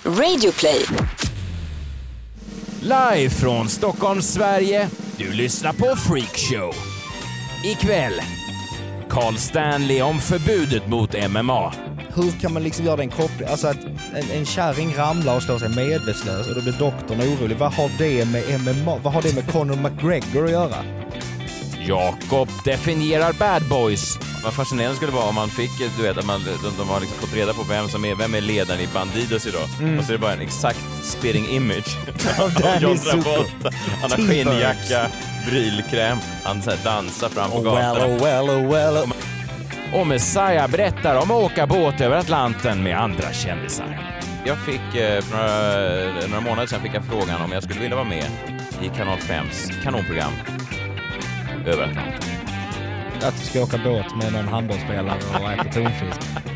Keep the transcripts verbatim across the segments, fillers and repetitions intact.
Radioplay. Live från Stockholm, Sverige. Du lyssnar på Freak Show. Ikväll, Carl Stanley om förbudet mot M M A. Hur kan man liksom göra den kopplingen? Alltså att en, en kärring ramlar och slår sig medvetslös och då blir doktorn orolig. Vad har det med M M A? Vad har det med Conor McGregor att göra? Jakob definierar bad boys. Vad fascinerande skulle det vara om man fick, du vet, att man, de, de har liksom fått reda på vem som är, vem är ledaren i Bandidos idag. Mm. Och så är det bara en exakt spitting image av John Travolta. Han har skinnjacka, brylkräm, han så här dansar fram på oh gatan. Well, oh well, oh well, oh. Och Messiah berättar om att åka båt över Atlanten med andra kändisar. Jag fick, eh, för några, några månader sedan fick jag frågan om jag skulle vilja vara med i Kanal fems kanonprogram över Atlanten. Att du ska åka båt med någon handbollsspelare och äta tonfisk.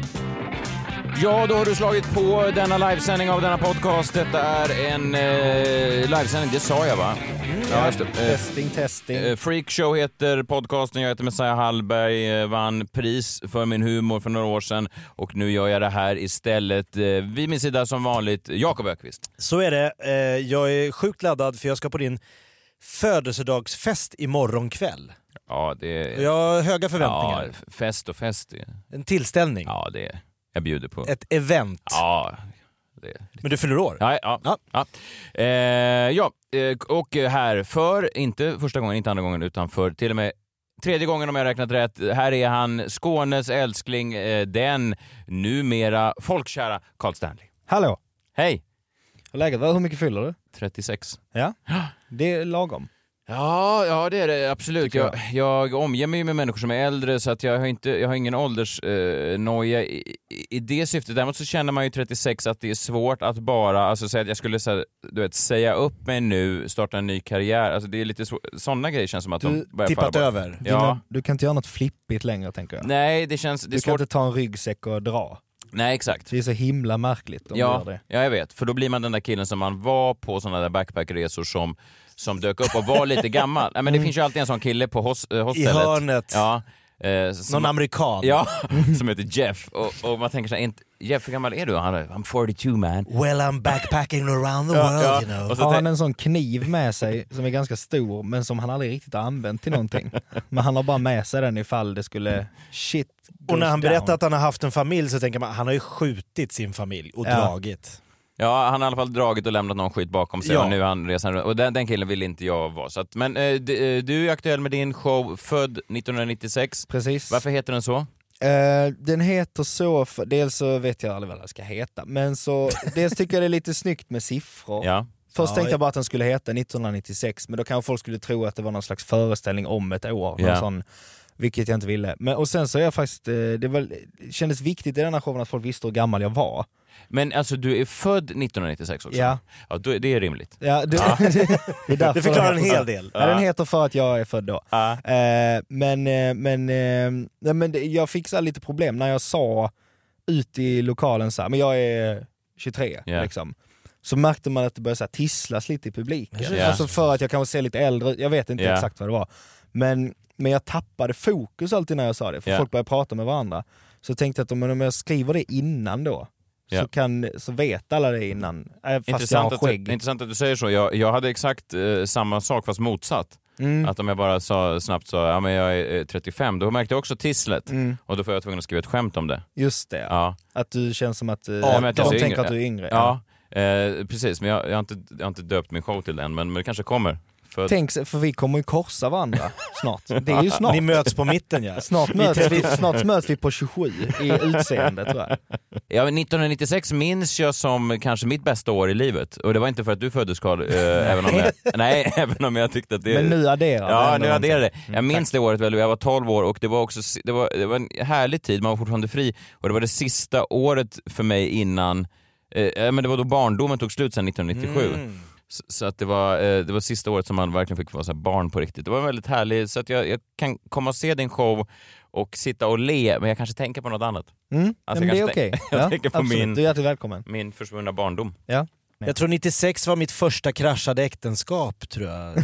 Ja, då har du slagit på denna livesändning av denna podcast. Detta är en eh, livesändning, det sa jag va? Mm, ja, ja. Testing, testing. Eh, Freak Show heter podcasten. Jag heter Messiah Hallberg, eh, vann pris för min humor för några år sedan. Och nu gör jag det här istället. Eh, vid min sida som vanligt, Jakob Ökvist. Så är det. Eh, jag är sjukt laddad för jag ska på din födelsedagsfest imorgon kväll. Ja, det är... Jag har höga förväntningar. Ja, fest och fest. En tillställning. Ja, det är... Jag bjuder på... Ett event. Ja, det är... Men du fyller år? Ja, ja. Ja, ja. Eh, ja. Och här för, inte första gången, inte andra gången, utan för till och med tredje gången om jag räknat rätt. Här är han, Skånes älskling, den numera folkkära Carl Stanley. Hallå. Hej. Läget, hur mycket fyller du? trettiosex. Ja, det är lagom. Ja, ja det är det absolut. Jag, jag omger mig med människor som är äldre så att jag har, inte, jag har ingen åldersnoja eh, i, i det syftet. Däremot så känner man ju trettiosex att det är svårt att bara, alltså säga att jag skulle så, du vet, säga upp mig nu, starta en ny karriär. Alltså det är lite sådana grejer känns som att du de börjar tippat falla över. bort. Ja. Du kan inte göra något flippigt längre tänker jag. Nej, det känns... Det du är kan svårt. inte ta en ryggsäck och dra. Nej, exakt. Det är så himla märkligt om ja, du gör det. Ja, jag vet. För då blir man den där killen som man var på sådana där backpackresor som som dök upp och var lite gammal. Nej, men det finns ju alltid en sån kille på hos, äh, hostellet. I hörnet. Ja. Eh, som, Någon amerikan. Ja, som heter Jeff. Och, och man tänker så här, inte, Jeff, hur gammal är du? Han är, I'm forty-two man. Well, I'm backpacking around the ja, world, ja. you know. Och så har han en sån kniv med sig som är ganska stor men som han aldrig riktigt har använt till någonting. Men han har bara med sig den ifall det skulle shit. Och när han down. berättar att han har haft en familj så tänker man, han har ju skjutit sin familj och ja. dragit. Ja, han har i alla fall dragit och lämnat någon skit bakom sig. Ja. Och nu han resan, och den, den killen vill inte jag vara. Så att, men eh, du, du är aktuell med din show född nittonhundranittiosex. Precis. Varför heter den så? Uh, den heter så, för, dels så vet jag aldrig vad den ska heta, men så dels tycker jag det är lite snyggt med siffror. Ja. Först ja, tänkte jag bara att den skulle heta nittonhundranittiosex, men då kanske folk skulle tro att det var någon slags föreställning om ett år. Ja. Någon sån, vilket jag inte ville. Men, och sen så är jag faktiskt, det var, kändes viktigt i den här showen att folk visste hur gammal jag var. Men alltså du är född nittonhundranittiosex också? Ja. Ja, då, det är rimligt. Ja, det, ja. det, är det förklarar en hel del. Ja, den heter för att jag är född då. Ja. Eh, men eh, men, eh, men det, jag fick så lite problem när jag sa ut i lokalen så här, men jag är tjugotre Yeah. liksom. Så märkte man att det började så här tisslas lite i publiken. Yeah. Alltså för att jag kanske ser lite äldre, jag vet inte Yeah. exakt vad det var. Men, men jag tappade fokus alltid när jag sa det, för Yeah. folk började prata med varandra. Så jag tänkte att om, om jag skriver det innan då, Ja. så, kan, så vet alla det innan. Äh, fast Intressant jag har att, skägg. du, intressant att du säger så. Jag, jag hade exakt eh, samma sak fast motsatt. Mm. Att om jag bara sa, snabbt sa ja, men jag är eh, trettiofem, då märkte jag också tisslet. Mm. Och då får jag tvungen att skriva ett skämt om det. Just det. Ja. Att du känns som att, eh, Ja, men att jag de ser tänker yngre. att du är yngre. Ja, eh, precis. Men jag, jag, har inte, jag har inte döpt min show till den, men, men det kanske kommer. För... Tänk, för vi kommer ju korsa varandra snart. Det är ju snart. Ni möts på mitten, ja. Snart möts vi, snart möts vi på tjugosju i utseende, tror jag. Ja, men nittonhundranittiosex minns jag som kanske mitt bästa år i livet. Och det var inte för att du föddes, Carl, äh, även om jag, nej, även om jag tyckte att det... Men nu adderar Ja, det nu adderar det. Mm, jag minns tack. det året väl, jag var tolv år och det var också det var, det var en härlig tid, man var fortfarande fri. Och det var det sista året för mig innan, eh, men det var då barndomen tog slut sedan nittonhundranittiosju. Mm. Så, så att det var, eh, det var sista året som man verkligen fick vara så här barn på riktigt. Det var väldigt härligt, så att jag, jag kan komma och se din show och sitta och le, men jag kanske tänker på något annat. Mm, Alltså, men det är jag okej. tänk, jag Ja, tänker på absolut. min, Du är hjärtligt välkommen. min försvunna barndom. Ja. Jag tror nittiosex var mitt första kraschade äktenskap, tror jag.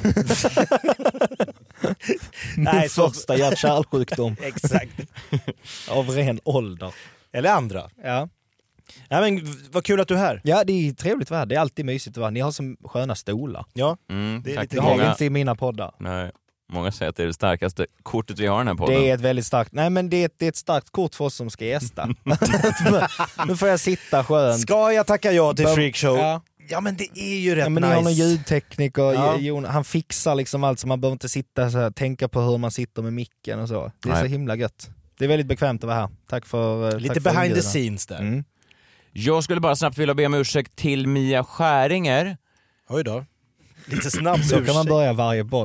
Nej, så... första hjärt-kärlsjukdom. Exakt. Av ren ålder. Eller andra. Ja. Ja, men vad kul att du är här. Ja, det är trevligt att vara här. Det är alltid mysigt att vara här. Ni har så sköna stolar. Ja, Mm, det är tack. lite Det har vi många, inte i mina poddar. nej, många säger att det är det starkaste kortet vi har i den här podden. Det är ett väldigt starkt, nej men det är ett, det är ett starkt kort för oss som ska gästa. Nu får jag sitta skönt. ska jag tacka ja till Bör- Freakshow? Ja. Ja, men det är ju rätt Ja, men nice. ni har någon ljudtekniker, Ja. Jon, han fixar liksom allt så man behöver inte sitta så här, tänka på hur man sitter med micken och så. Det är Nej. så himla gött. Det är väldigt bekvämt att vara här. Tack för Lite tack för behind the inbjudan. scenes där. Mm. Jag skulle bara snabbt vilja be om ursäkt till Mia Skäringer. Oj då. Lite snabbt. Så kan man börja varje podd.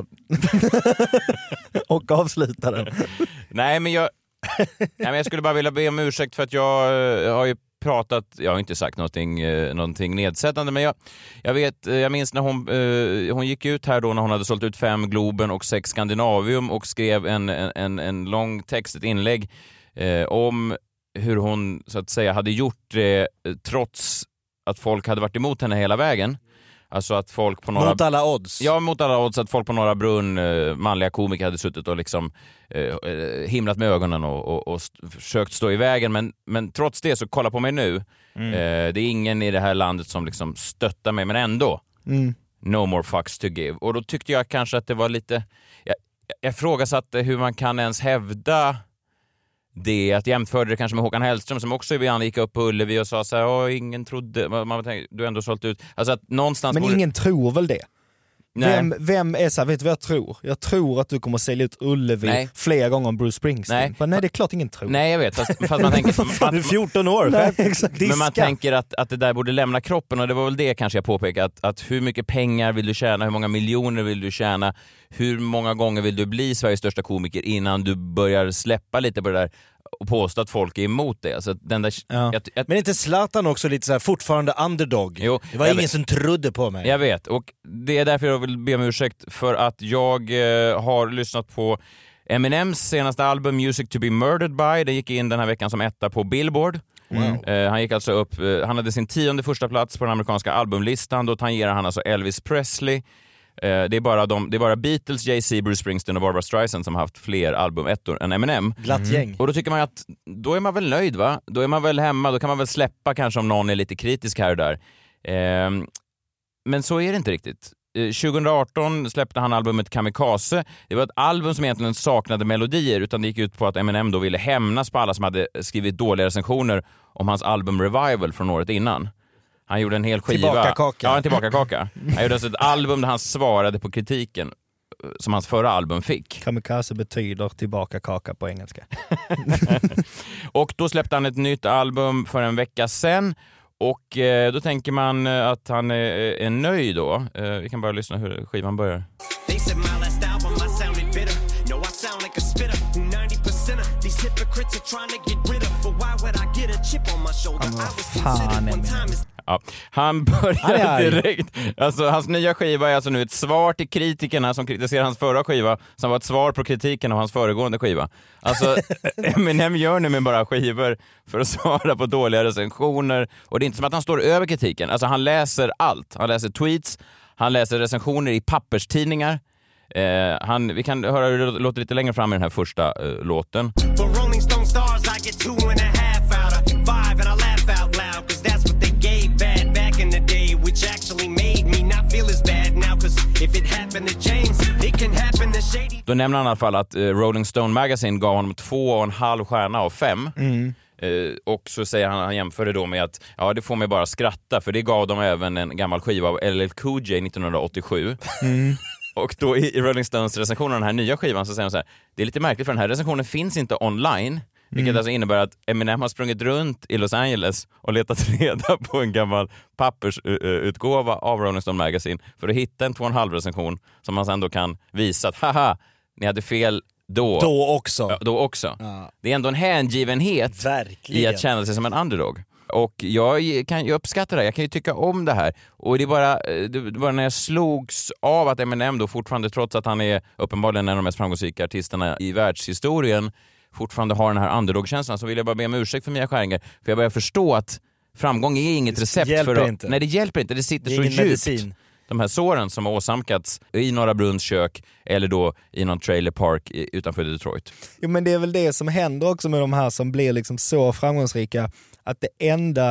Och avsluta den. Nej men jag, nej, men jag skulle bara vilja be om ursäkt för att jag eh, har ju pratat, jag har inte sagt någonting, eh, någonting nedsättande, men jag, jag vet, eh, jag minns när hon, eh, hon gick ut här då när hon hade sålt ut fem Globen och sex Skandinavium och skrev en, en, en lång text, ett inlägg eh, om hur hon så att säga hade gjort det eh, trots att folk hade varit emot henne hela vägen. Alltså att folk på några... Mot alla odds. Ja, mot alla odds, att folk på Norra Brunn, eh, manliga komiker, hade suttit och liksom eh, himlat med ögonen och, och, och st- försökt stå i vägen. Men, men trots det, så kolla på mig nu. Mm. Eh, det är ingen i det här landet som liksom stöttar mig, men ändå. Mm. No more fucks to give. Och då tyckte jag kanske att det var lite... Jag, jag frågasatte hur man kan ens hävda det, att jämförde det kanske med Håkan Hellström som också ibland gick upp på Ullevi och sa så här, åh, ingen trodde, man, man tänkte, du har ändå sålt ut. Alltså att någonstans... Men borde... ingen tror väl det? Nej. Vem, vem är så här, vet du vad jag tror? Jag tror att du kommer sälja ut Ullevi Nej. fler gånger än Bruce Springsteen. Nej. Men nej, det är klart ingen tror. Nej, jag vet, fast, fast man tänker... Fan, du är fjorton år. Nej, exakt. Men man Diska. tänker att, att det där borde lämna kroppen, och det var väl det kanske jag påpekade, att, att hur mycket pengar vill du tjäna, hur många miljoner vill du tjäna, hur många gånger vill du bli Sveriges största komiker innan du börjar släppa lite på det där och påstå att folk är emot det. Alltså, den där, Ja. jag, jag, Men inte Zlatan också lite så här, fortfarande underdog? Jo, det var jag ingen vet. som trodde på mig. jag vet, och det är därför jag vill be om ursäkt för att jag eh, har lyssnat på Eminems senaste album Music to be murdered by. Det gick in den här veckan som etta på Billboard. Wow. Eh, han gick alltså upp, eh, han hade sin tionde första plats på den amerikanska albumlistan. Då tangerar han alltså Elvis Presley. Eh, det, är bara de, det är bara Beatles, Jay-Z, Bruce Springsteen och Barbra Streisand som har haft fler albumettor än Eminem. Glatt gäng. Och då tycker man att då är man väl nöjd, va? Då är man väl hemma, då kan man väl släppa kanske om någon är lite kritisk här och där. Eh, men så är det inte riktigt. Eh, tjugo arton släppte han albumet Kamikaze. Det var ett album som egentligen saknade melodier, utan det gick ut på att Eminem då ville hämnas på alla som hade skrivit dåliga recensioner om hans album Revival från året innan. Han gjorde en hel skiva. Tillbakakaka. Ja, en tillbakakaka. Han gjorde alltså ett album där han svarade på kritiken som hans förra album fick. Kamikaze betyder tillbaka kaka på engelska. Och då släppte han ett nytt album för en vecka sedan. Och eh, då tänker man eh, att han är, är nöjd då. Eh, vi kan bara lyssna hur skivan börjar. They said my last album I sounded bitter. No, I sound like a spitter. ninety percent of these hypocrites are trying to get rid of. But why would I get a chip on my shoulder? Ja, men I vad was fan, considered one Eminem. time as Ja, han Han börjar är arg. direkt. Alltså, hans nya skiva är alltså nu ett svar till kritikerna som kritiserar hans förra skiva, som var ett svar på kritiken av hans föregående skiva. Alltså, Eminem gör nu med bara skivor för att svara på dåliga recensioner. Och det är inte som att han står över kritiken. Alltså, han läser allt. Han läser tweets, han läser recensioner i papperstidningar. Eh, han, vi kan höra hur det låter lite längre fram i den här första eh, låten. For Rolling Stone stars, I get two and a half out of five, and I laugh out loud, cause that's what they gave bad back in the day, which actually made me not feel as bad now, cause if it happened to James, it can happen to Shady. Då nämner han i alla fall att eh, Rolling Stone Magazine gav honom två och en halv stjärna av fem. Mm. Eh, och så säger han, han jämför det då med att ja, det får mig bara skratta, för det gav dem även en gammal skiva av L L Cool J nittonhundraåttiosju. Mm. Och då i, i Rolling Stones recension av den här nya skivan så säger de så här: det är lite märkligt för den här recensionen finns inte online, vilket alltså innebär att Eminem har sprungit runt i Los Angeles och letat reda på en gammal pappersutgåva av Rolling Stone Magazine för att hitta en två och en halv recension som man sen då kan visa att haha, ni hade fel då. Då också. Ja, då också. Ja. Det är ändå en hängivenhet Verkligen. i att känna sig som en underdog. Och jag kan ju uppskatta det, jag kan ju tycka om det här. Och det är bara, det var när jag slogs av att Eminem då fortfarande, trots att han är uppenbarligen en av de mest framgångsrika artisterna i världshistorien, fortfarande har den här underdog-känslan, så vill jag bara be om ursäkt för Mia Skäringer. För jag börjar förstå att framgång är inget Det recept hjälper för att... inte. Nej, det hjälper inte. Det sitter Det är så ingen djupt. medicin. De här såren som har åsamkats i Norra Brunns kök eller då i någon trailer park i- utanför Detroit. Jo, men det är väl det som händer också med de här som blir liksom så framgångsrika, att det enda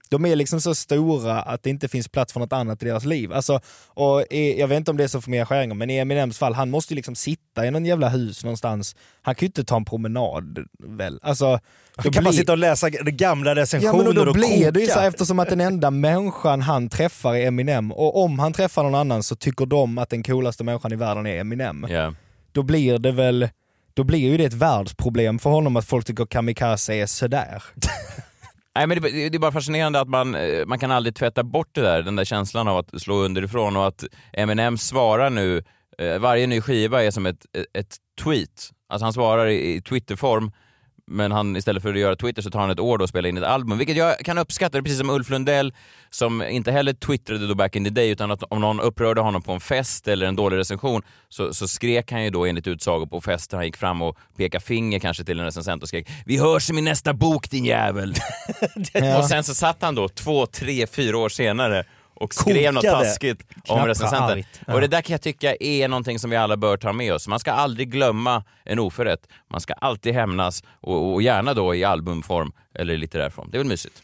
De är liksom så stora att det inte finns plats för något annat i deras liv. Alltså, och är, jag vet inte om det är så för Mia Skäringer, men i Eminems fall, han måste ju liksom sitta i någon jävla hus någonstans. Han kan ju inte ta en promenad väl. Alltså, då kan blir... man sitta och läsa gamla recensioner. Ja, men då, då och blir koka. det ju så här, eftersom att den enda människan han träffar är Eminem, och om han träffar någon annan så tycker de att den coolaste människan i världen är Eminem. Yeah. Då blir det väl, då blir ju det ett världsproblem för honom att folk tycker Kamikaze är sådär. Nej, men det, det är bara fascinerande att man, man kan aldrig tvätta bort det där, den där känslan av att slå underifrån, och att Eminem svarar nu, varje ny skiva är som ett, ett tweet. Alltså han svarar i, i Twitterform, men han, istället för att göra Twitter så tar han ett år då och spelar in ett album, vilket jag kan uppskatta. Det är precis som Ulf Lundell, som inte heller twittrade då back in the day, utan att om någon upprörde honom på en fest eller en dålig recension, så, så skrek han ju då enligt utsago på festen. Han gick fram och pekade finger kanske till en recensent och skrek: "Vi hörs i min nästa bok, din jävel." Ja. Och sen så satt han då två, tre, fyra år senare och skrev något taskigt om recensenten. Ja. Och det där kan jag tycka är någonting som vi alla bör ta med oss. Man ska aldrig glömma en oförrätt. Man ska alltid hämnas, och, och gärna då i albumform eller i litterär form. Det är väl mysigt.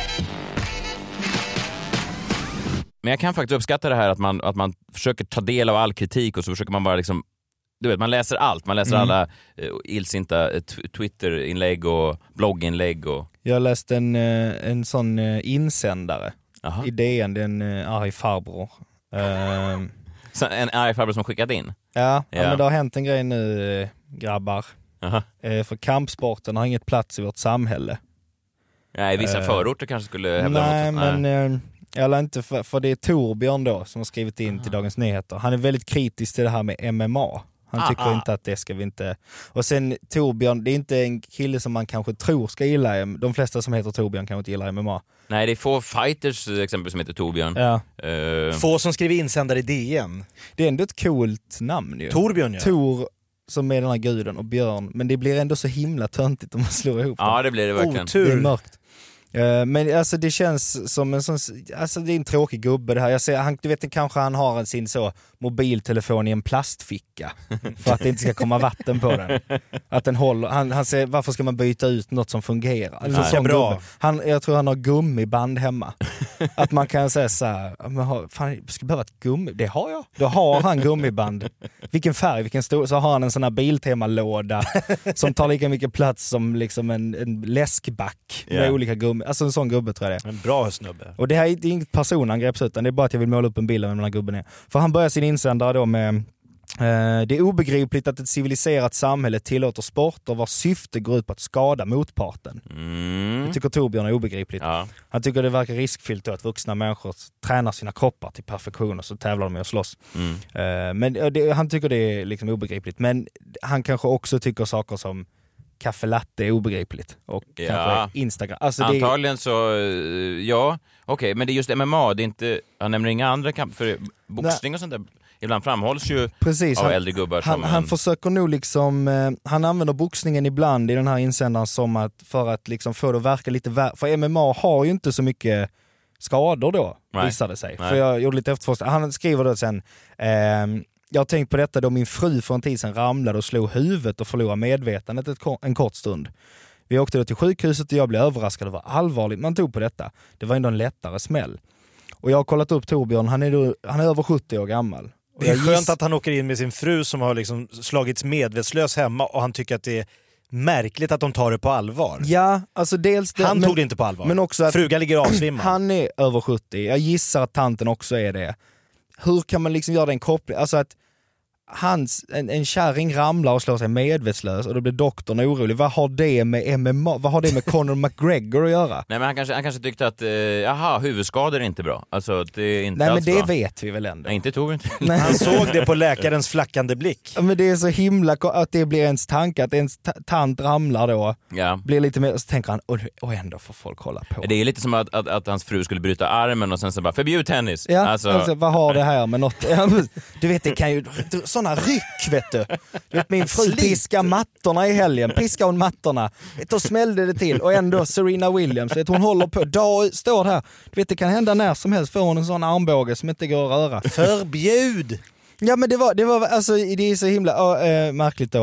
Men jag kan faktiskt uppskatta det här att man, att man försöker ta del av all kritik, och så försöker man bara liksom, du vet, man läser allt. Man läser mm. alla uh, ilsinta uh, t- Twitter-inlägg och blogginlägg. Och... Jag läste en, uh, en sån uh, insändare. Aha. I D N, det är en uh, arg farbror. Uh, Så en arg farbror som skickat in? Ja, ja. ja, men det har hänt en grej nu, uh, grabbar. Uh, för kampsporten har inget plats i vårt samhälle. Nej, i vissa uh, förorter kanske skulle hävda nej, något. Men, nej, men... Eller inte, för, för det är Torbjörn då som har skrivit in till Dagens Nyheter. Han är väldigt kritisk till det här med M M A. Han ah, tycker ah. inte att det ska vi inte... Och sen Torbjörn, det är inte en kille som man kanske tror ska gilla. De flesta som heter Torbjörn kan inte gilla M M A. Nej, det är få fighters exempel som heter Torbjörn. Ja. Uh... Få som skriver insändare i D N. Det är ändå ett coolt namn ju. Torbjörn, ja. Tor som är den här guden, och Björn. Men det blir ändå så himla töntigt om man slår ihop dem. Ja, det blir det verkligen. Otur. Det är mörkt. Uh, men alltså det känns som en sån, alltså det är en tråkig gubbe det här. Jag ser, han, du vet, kanske han har en sin så mobiltelefon i en plastficka för att det inte ska komma vatten på den. Att den håller, han, han säger, varför ska man byta ut något som fungerar? Alltså, sån bra. Han, jag tror han har gummiband hemma. Att man kan säga så här, men har, fan, jag skulle behöva ett gummi, det har jag. Då har han gummiband. Vilken färg, vilken stor, så har han en sån här Biltema-låda som tar lika mycket plats som liksom en, en läskback med yeah. olika gummi. Alltså en sån gubbe tror jag det är. En bra snubbe. Och det här är, det är inget personangrepp, utan det är bara att jag vill måla upp en bild av vem den här gubben är. För han börjar sin insändare då med eh, det är obegripligt att ett civiliserat samhälle tillåter sporter vars syfte går ut på att skada motparten. Mm. Det tycker Torbjörn är obegripligt. Ja. Han tycker det verkar riskfyllt då att vuxna människor tränar sina kroppar till perfektion och så tävlar de med att slåss. Mm. Eh, men det, han tycker det är liksom obegripligt. Men han kanske också tycker saker som kaffe latte är obegripligt. Och ja. kanske Instagram. Alltså antagligen det... så, ja. Okej, okay, men det är just M M A. Det är inte, han nämner inga andra kamp. För boxning och sånt där ibland framhålls ju Precis, av han, äldre gubbar. Han, som han en... försöker nog liksom, eh, han använder boxningen ibland i den här insändaren som att, för att liksom få det att verka lite vär- för M M A har ju inte så mycket skador då, Nej. visade sig. Nej. För jag gjorde lite efterforskning. Han skriver då sen, eh, jag har tänkt på detta då min fru för en tid sedan ramlade och slog huvudet och förlorade medvetandet ett, en kort stund. Vi åkte då till sjukhuset och jag blev överraskad över allvarligt man tog på detta. Det var ändå en lättare smäll. Och jag har kollat upp Torbjörn, han är, då, han är över sjuttio år gammal. Och det är skönt giss... att han åker in med sin fru som har liksom slagits medvetslös hemma, och han tycker att det är märkligt att de tar det på allvar. Ja, alltså dels det, han men, tog det inte på allvar. Men också att frugan ligger avsvimmad. Han är över sjuttio. Jag gissar att tanten också är det. Hur kan man liksom göra den kopplingen? Alltså att hans, en, en kärring ramlar och slår sig medvetslös och då blir doktorn orolig. Vad har det med M M A, vad har det med Conor McGregor att göra? Nej, men han kanske, han kanske tyckte att, eh, jaha, huvudskador är inte bra. Alltså, det är inte Nej, men det bra. vet vi väl ändå. Nej, inte tog inte. Nej. Han såg det på läkarens flackande blick. Ja, men det är så himla att det blir ens tanke, att ens t- tant ramlar då. Ja. Blir lite mer, och så tänker han, och, och ändå får folk hålla på. Det är lite som att, att, att hans fru skulle bryta armen och sen så bara, förbjud tennis. Ja, alltså... alltså, vad har det här med något? Du vet, det kan ju, sådana ryck, vet du. Du vet, min fru piskar mattorna i helgen. Piskar hon mattorna. Då smällde det till. Och ändå Serena Williams, vet, hon håller på. Dag står här. Du vet, det kan hända när som helst. Får hon en sån armbåge som inte går att röra. Förbjud! Ja, men det var, det var alltså, det är så himla äh, märkligt då.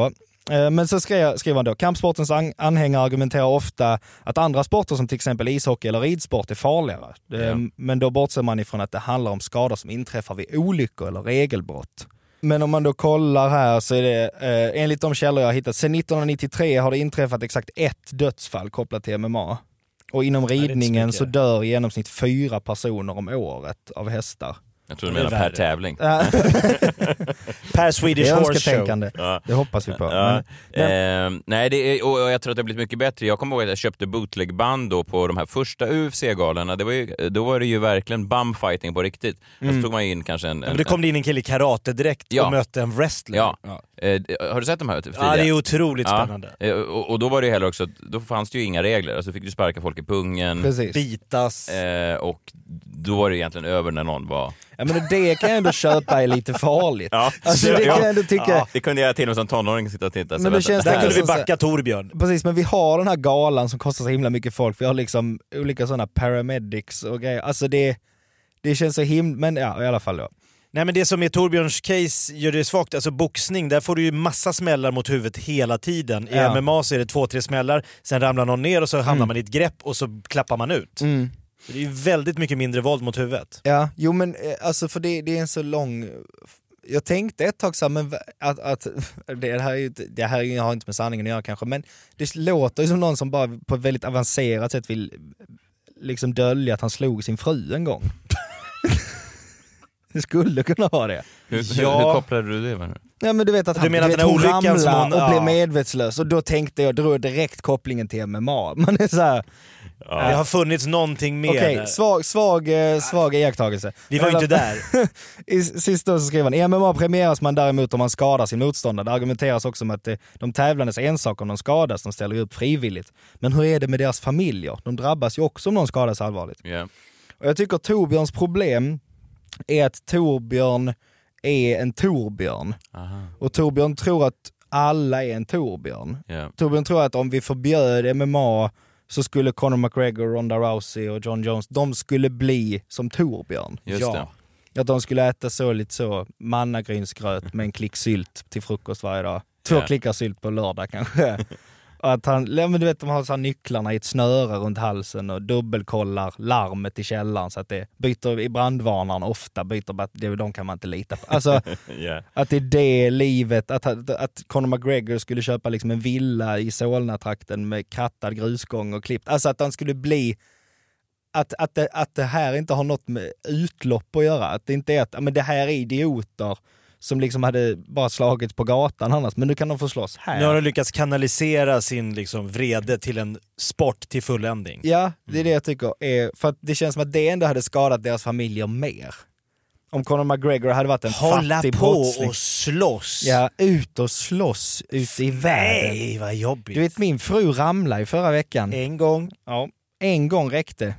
Men så skriver, skriver han då, kampsportens an, anhängare argumenterar ofta att andra sporter som till exempel ishockey eller ridsport är farligare. Ja. Men då bortser man ifrån att det handlar om skador som inträffar vid olyckor eller regelbrott. Men om man då kollar här så är det, eh, enligt de källor jag har hittat, sedan nittonhundranittiotre har det inträffat exakt ett dödsfall kopplat till M M A. Och inom ridningen så dör i genomsnitt fyra personer om året av hästar. Jag tror du menar per tävling. Per Swedish Horse Show. Ja. Det hoppas vi på. Ja. Men, eh, nej, det är, och jag tror att det har blivit mycket bättre. Jag kommer ihåg att jag köpte bootlegband då på de här första U F C-galorna. Det var ju, då var det ju verkligen bumfighting på riktigt. Mm. Så tog man in kanske en... en Men det kom det in en kille i karate direkt ja. och mötte en wrestler. Ja. Ja. Eh, har du sett de här? Tidigare? Ja, det är otroligt ja. spännande. Eh, och, och då var det ju heller också, då fanns det ju inga regler. Alltså fick du sparka folk i pungen. Precis. Bitas. Eh, och då var det egentligen över när någon var... Ja, men det kan jag ändå köpa är lite farligt. Ja. Alltså, det, kan jag ändå tycka... ja. det kunde jag till och med som tonåring sitta och titta. Men det känns där kunde vi backa Torbjörn. Precis, men vi har den här galan som kostar så himla mycket folk. Vi har liksom olika sådana paramedics och grejer. Alltså det, det känns så himla... Men ja, i alla fall då. Nej, men det som är Torbjörns case gör det svagt. Alltså boxning, där får du ju massa smällar mot huvudet hela tiden. I ja. M M A så är det två, tre smällar. Sen ramlar någon ner och så hamnar mm. man i ett grepp och så klappar man ut. Mm. Det är ju väldigt mycket mindre våld mot huvudet. Ja, jo men alltså för det, det är en så lång... Jag tänkte ett tag så här, men att, att det här, är ju, det här har inte med sanningen att göra kanske, men det låter ju som någon som bara på ett väldigt avancerat sätt vill liksom dölja att han slog sin fru en gång. Det skulle kunna vara det. Hur, ja. hur, hur kopplade du det med? Ja, men du vet att han, menar vet, att hon ramlade hon, och ja. blev medvetslös och då tänkte jag, drog direkt kopplingen till M M A. Man är så här, ja. Det har funnits någonting mer. Okej, okay, svag, svag, svag iakttagelse. Vi var ju inte där. I sist då så skriver han, i M M A premieras man däremot om man skadar sin motståndare. Det argumenteras också om att det, de tävlandes ensak om de skadas, de ställer ju upp frivilligt. Men hur är det med deras familjer? De drabbas ju också om någon skadas allvarligt. Yeah. Och jag tycker Torbjörns problem är att Torbjörn är en Torbjörn. Aha. Och Torbjörn tror att alla är en Torbjörn. Yeah. Torbjörn tror att om vi förbjöd M M A så skulle Conor McGregor, Ronda Rousey och John Jones, de skulle bli som Torbjörn. Just ja. det. Att de skulle äta så lite så mannagrynsgröt med en klick sylt till frukost varje dag. Två yeah. klickar sylt på lördag kanske. Och att han, men du vet, de har så här nycklarna i ett snöre runt halsen och dubbelkollar larmet i källaren så att det byter i brandvarnaren ofta byter, det, de kan man inte lita på. Alltså yeah. att det är det livet, att, att, att Conor McGregor skulle köpa liksom en villa i Solna-trakten med krattad grusgång och klippt. Alltså att han skulle bli, att, att, det, att det här inte har något med utlopp att göra. Att det inte är att, men det här är idioter som liksom hade bara slagits på gatan annars, men nu kan de få slåss här. Nu har de lyckats kanalisera sin liksom vrede till en sport till fulländning. Ja, det är det jag tycker är, för att det känns som att det ändå hade skadat deras familjer mer. Om Conor McGregor hade varit en Hålla fattig på brottsling. och slåss. Ja, ut och slås ut i världen. Nej, vad jobbigt. Du vet, min fru ramlade i förra veckan. En gång. Ja, en gång räckte.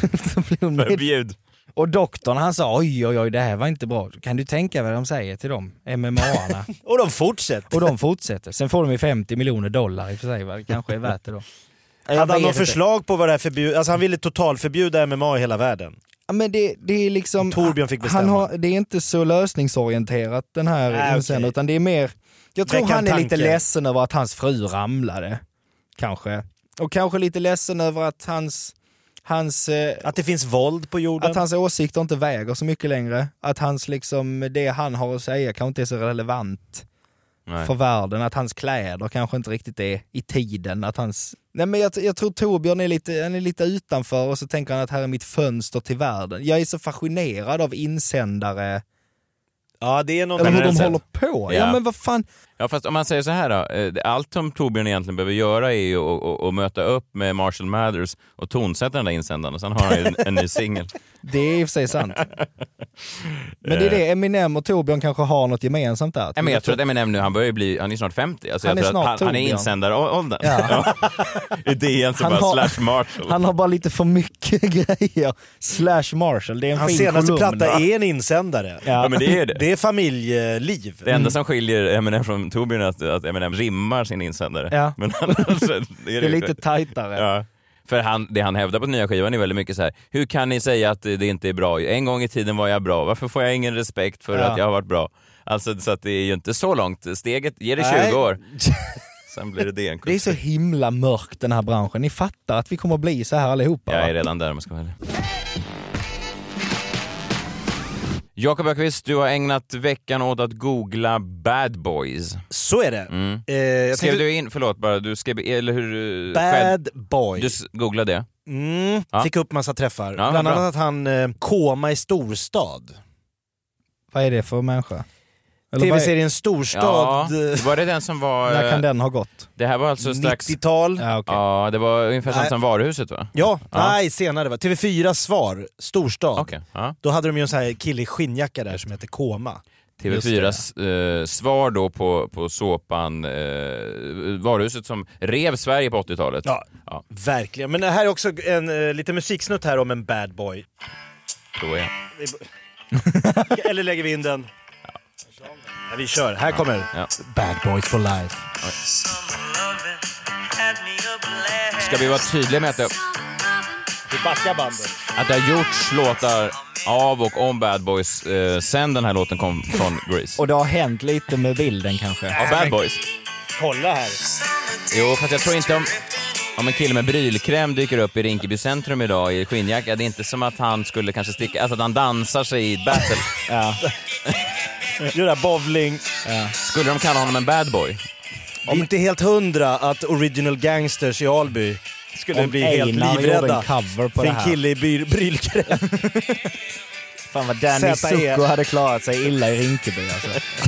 Förbjud. Och doktorn han sa oj oj oj det här var inte bra. Kan du tänka vad de säger till dem M M A-arna? Och de fortsätter. Och de fortsätter. Sen får de ju femtio miljoner dollar i och för sig. Det kanske är värt det då. Hade han någon förslag på vad det här förbjud? Alltså han ville totalförbjuda M M A i hela världen. Ja, men det, det är liksom... Torbjörn fick bestämma. Han har, det är inte så lösningsorienterat den här äh, insändaren, okay. utan det är mer... Jag tror Väckan han är tanke. lite ledsen över att hans fru ramlade. Kanske. Och kanske lite ledsen över att hans... Hans, att det finns våld på jorden. Att hans åsikter inte väger så mycket längre. Att hans liksom, det han har att säga kanske inte är så relevant Nej. för världen. Att hans kläder kanske inte riktigt är i tiden. Att hans, nej men jag, jag tror Torbjörn är lite, han är lite utanför och så tänker han att här är mitt fönster till världen. Jag är så fascinerad av insändare. Ja, det är något eller hur de håller på. Ja. ja, men vad fan. Ja, fast om man säger så här då. Allt som Torbjörn egentligen behöver göra är ju att, att, att möta upp med Marshall Mathers och tonsätta den där insändaren. Och sen har han ju en, en ny singel. Det är i och för sig sant. Men det är det, Eminem och Torbjörn kanske har något gemensamt där. Ja, men jag tror att Eminem nu, han börjar bli, han är snart femtio. Alltså han, jag är tror snart att han, han är insändaråldern. Ja. Idén som han bara har, slash Marshall. Han har bara lite för mycket grejer. Slash Marshall, det är en Hans fin senaste kolumn, platta va? är en insändare. Ja. Ja, men det är det. Det är familjeliv. Det enda mm. som skiljer Eminem från Torbjörn är att, att Eminem rimmar sin insändare. Ja. Men annars är det, det är lite tajtare. Ja. För han, det han hävdar på nya skivan är väldigt mycket så här: hur kan ni säga att det inte är bra? En gång i tiden var jag bra, varför får jag ingen respekt för ja. att jag har varit bra? Alltså så att det är ju inte så långt. Steget, ger det Nej. tjugo år. Sen blir det det en Det är så himla mörkt den här branschen. Ni fattar att vi kommer att bli så här allihopa. Jag va? är redan där om jag ska vara ärlig. Jakob Öqvist, du har ägnat veckan åt att googla bad boys. Så är det. Mm. Eh, jag Skrev tänkte, du in, förlåt bara, du skrev, eller hur? bad boy. Du s- googlade det? Mm, Ja. Fick upp massa träffar. Ja, Bland bra. annat att han eh, koma i storstad. Vad är det för människa? Eller vad är- Tv-serien Storstad. Ja, var det den som var... När kan eh, den ha gått? Det här var alltså strax... nittiotal. Ja, okej. Ja, det var ungefär Nej. som, som Varuhuset va? Ja, Ja. nej senare va. T V fyra svar, Storstad. Okej, ja. Då hade de ju en sån här kille i skinnjacka där som heter Koma. T V fyras eh, svar då på, på såpan eh, Varuhuset som rev Sverige på åttiotalet. Ja, Ja. verkligen. Men det här är också en uh, lite musiksnutt här om en bad boy. Då är Eller lägger vi in den? Ja, vi kör. Här kommer ja. Bad Boys for Life. Ska vi vara tydliga med att det, Vi backar bandet. att det har gjorts låtar av och om Bad Boys eh, sen den här låten kom från Grease? Och det har hänt lite med bilden kanske. Av Bad Boys? Kolla här. Jo, fast jag tror inte om... Om en kille med brylkräm dyker upp i Rinkeby centrum idag i skinnjacka, det är inte som att han skulle kanske sticka... Alltså att han dansar sig i ett battle. Ja. Gör där bowling. Skulle de kalla honom en bad boy? Det är inte helt hundra att Original Gangsters i Alby skulle Om bli helt Einar gjorde livrädda en cover på för det en här. kille i bry- brylkräm. Fan vad Danny Z E. Zucco hade klarat sig illa i Rinkeby alltså.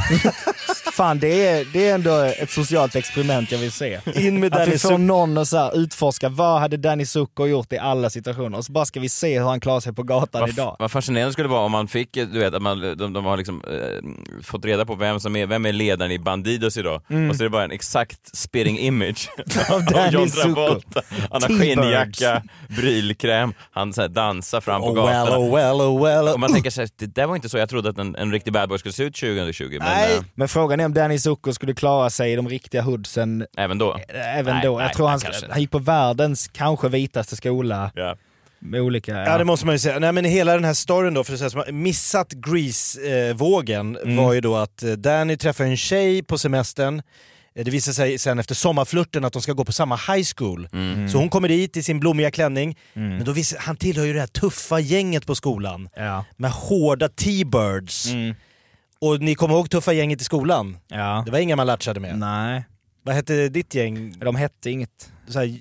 Fan det är, det är ändå ett socialt experiment jag vill se. In med Att Danny vi får Zucco. någon att så här utforska vad hade Danny Zucco gjort i alla situationer och så bara ska vi se hur han klarar sig på gatan Vad, idag. vad fascinerande skulle det vara om man fick, du vet, att man, de, de har liksom eh, fått reda på vem som är, vem är ledaren i Bandidos idag. Och så är det bara en exakt spitting image Av Danny John Zucco. Travolta. Han har T-birds. skinnjacka, brylkräm, han så här dansar fram på Oh gatan. well, oh well, oh well. Och man tänker sig, det där var inte så jag trodde att en, en riktig bad boy skulle se ut tjugohundratjugo, men Nej. eh, Men frågan är om Danny Zucco skulle klara sig i de riktiga hoodsen även då. även Nej, då. nej, Jag tror nej, han, kanske. han gick på världens kanske vitaste skola Ja. med olika... Ja, det måste man ju säga. Nej, men hela den här storyn då, för att säga som har missat Grease-vågen, Mm. var ju då att eh, Danny träffar en tjej på semestern. Eh, Det visar sig sen efter sommarflirten att de ska gå på samma high school. Mm. Så hon kommer dit i sin blommiga klänning. Men då visar, han tillhör ju det här tuffa gänget på skolan. Ja. Med hårda T-birds. Mm. Och ni kommer ihåg tuffa gänget i skolan? Ja. Det var inga man latchade med. Nej, Vad hette ditt gäng? de hette inget. Så här,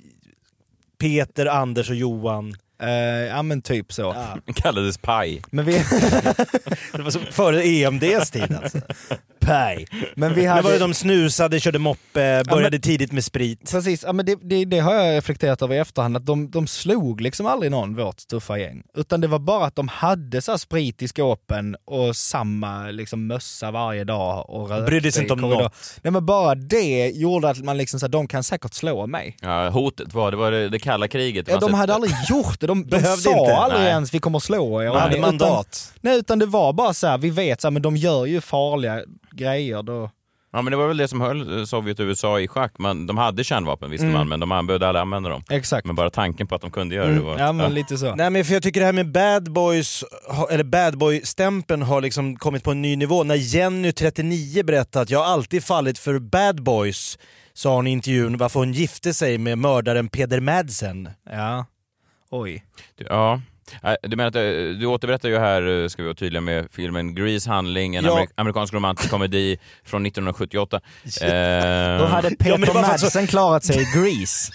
Peter, Anders och Johan. Uh, ja men typ så. Ja. Det kallades paj. Men vi... Det var så, före E M D:s tid alltså. Paj. Men vi Det hade... var ju de snusade, körde moppe, började tidigt med sprit. Precis, ja, men det, det, det har jag reflekterat över i efterhand, att de, de slog liksom aldrig någon, vårt tuffa gäng. Utan det var bara att de hade så här sprit i skåpen och samma liksom mössa varje dag och rökte Brydde sig i inte om korridor. något. Nej men bara det gjorde att man liksom så här, de kan säkert slå mig. Ja, hotet var, det var det, det kalla kriget. Ja, Man de sett- hade aldrig gjort det, de, de Behövde sa inte. aldrig Nej. ens vi kommer slå er. De hade utan, mandat. Nej, utan det var bara så här, vi vet så här, men de gör ju farliga grejer då. Ja, men det var väl det som höll Sovjet och U S A i schack. Man, de hade kärnvapen visste man, men de behövde aldrig använda dem. Exakt. Men bara tanken på att de kunde göra det var... Ja men lite så. Nej men för jag tycker det här med bad boys, ha- eller bad boy-stämpeln har liksom kommit på en ny nivå. När Jenny, trettionio, berättade att jag har alltid fallit för bad boys, sa hon i intervjun varför hon gifte sig med mördaren Peder Madsen. Ja. Oj. Ja. Nej, Du menar att eh, du återberättar ju här, eh, ska vi vara tydliga med, filmen Grease handling, en Ja. amerik- amerikansk romantisk komedi från nittonhundrasjuttioåtta. Då Eh, hade Peter Ja, men det var för att så- Madsen klarat sig i Grease.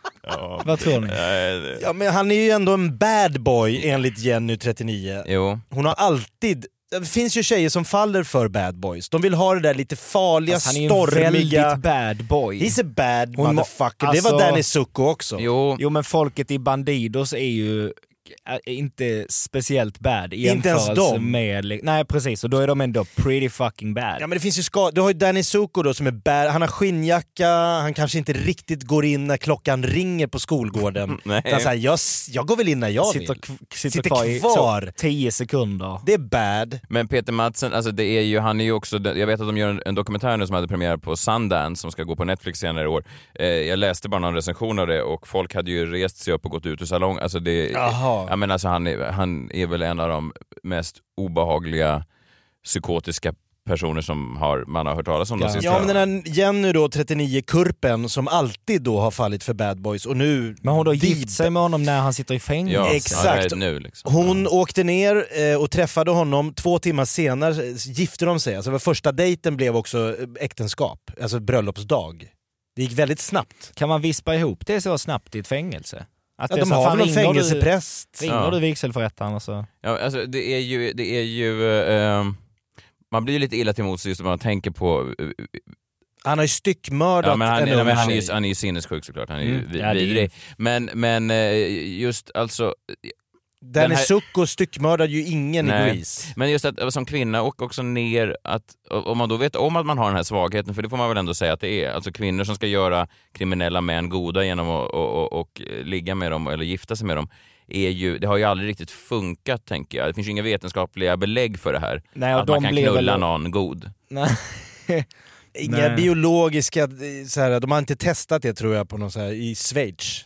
ja, Vad tror ni? eh, Ja men han är ju ändå en bad boy enligt Jenny, trettionio. jo. Hon har alltid... Det finns ju tjejer som faller för bad boys. De vill ha det där lite farliga, Fast han är ju en stormiga... väldigt bad boy. He's a bad Hon må- motherfucker. alltså- Det var Danny Zucco också. Jo. Jo men folket i Bandidos är ju är inte speciellt bad i Inte ens jämförelse dem. med... Nej precis, och då är de ändå pretty fucking bad. Ja men det finns ju ska... Du har ju Danny Zucco då som är bad. Han har skinnjacka, han kanske inte riktigt går in när klockan ringer på skolgården. Nej. Han säger, jag, jag går väl in när jag sitter, vill. k- sitter, Sitter kvar, i kvar. så, tio sekunder. Det är bad. Men Peter Madsen, alltså det är ju, han är ju också, jag vet att de gör en, en dokumentär nu som hade premiär på Sundance som ska gå på Netflix senare i år. Eh, jag läste bara någon recension av det och folk hade ju rest sig upp och gått ut ur salong. Alltså det, Jaha. ja, men alltså han, är, han är väl en av de mest obehagliga psykotiska personer som har, man har hört talas om. Ja, de sista Ja, men den här Jenny då, trettionio, Kurpen, som alltid då har fallit för bad boys och nu... Men hon har då vid- gift sig med honom när han sitter i fängelse. Ja, Exakt. Ja, nu, liksom. Hon åkte ner eh, och träffade honom, två timmar senare eh, gifte de sig. Alltså första dejten blev också eh, äktenskap, alltså bröllopsdag. Det gick väldigt snabbt. Kan man vispa ihop det så snabbt i ett fängelse? Att Ja, det är de så, har fan, väl någon ringer du- fängelsepräst. Ringer Ja. du vigselförrättaren och så? Ja, alltså, det är ju, det är ju eh, man blir ju lite illa till mots just när man tänker på eh, Han har ju styckmördat ja, men han, en nej, ung men han, är tjej. ju, han är ju sinnessjuk såklart, han är ju Mm. vid- Ja, det är ju- vidrig. Men, men eh, just alltså Danny den här- Zuko styckmördade ju ingen Nej. i Grease. Men just att som kvinna och också ner att, om man då vet om att man har den här svagheten, för det får man väl ändå säga att det är, alltså kvinnor som ska göra kriminella män goda genom att och, och, och ligga med dem eller gifta sig med dem, är ju, det har ju aldrig riktigt funkat, tänker jag. Det finns ju inga vetenskapliga belägg för det här. Nej, och att man de kan blir knulla väl- någon god. Nej. Inga Nej. biologiska, så här, de har inte testat det tror jag på någon så här, i Schweiz.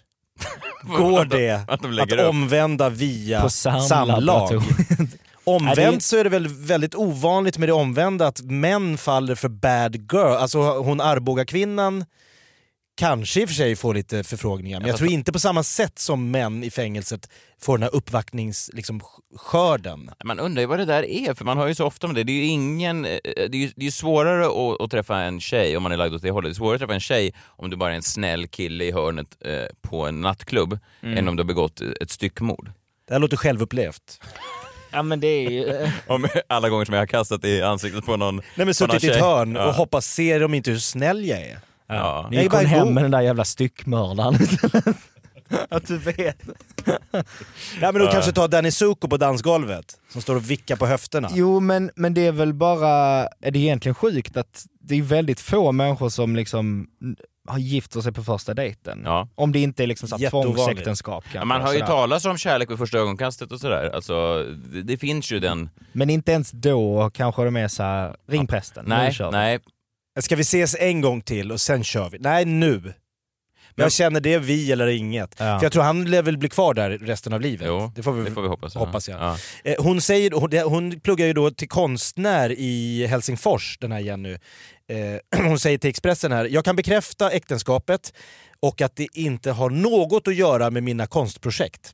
Går det Att de att lägger upp. omvända via På samlag? samlaboratoriet. Omvänt Nej, det är- så är det väl väldigt ovanligt med det omvända att män faller för bad girl. Alltså hon Arboga-kvinnan kanske i och för sig får lite förfrågningar, men jag fast- tror inte på samma sätt som män i fängelset får den här uppvaktningsskörden. Liksom, skörden. Man undrar ju vad det där är, för man hör ju så ofta om det. Det är ju ingen, eh, det är ju, det är ju svårare att, att träffa en tjej om man är lagd åt det hållet. Det är svårare att träffa en tjej om du bara är en snäll kille i hörnet eh, på en nattklubb än om du har begått ett styckmord. Det här låter självupplevt. Ja men det är ju... Om alla gånger som jag har kastat det i ansiktet på någon. Nej men på någon suttit i ett tjej. hörn Ja. och hoppas, ser de inte hur snäll jag är? Ja. Ni Jag är kom bara hem god. med den där jävla styckmördaren. Att du vet. Ja, men då kanske ta Danny Zuko på dansgolvet som står och vickar på höfterna. Jo men, men det är väl bara, är det egentligen sjukt att det är väldigt få människor som liksom har gift sig på första dejten. Ja. Om det inte är liksom så här Jätteovanligt. tvångsäktenskap kanske. Ja, man har ju sådär. talat om kärlek vid första ögonkastet och sådär. Alltså, det, det finns ju den... Men inte ens då kanske de är så här, ring prästen. nu Nej, kör vi. nej. Ska vi ses en gång till och sen kör vi? Nej, nu. Jag känner det vi eller inget. Ja. För jag tror han lär väl bli kvar där resten av livet. Jo, det får vi, det får vi hoppas. hoppas jag. Ja. Eh, Hon, säger, hon, det- hon pluggar ju då till konstnär i Helsingfors, den här Jenny. Eh, hon säger till Expressen här, jag kan bekräfta äktenskapet och att det inte har något att göra med mina konstprojekt.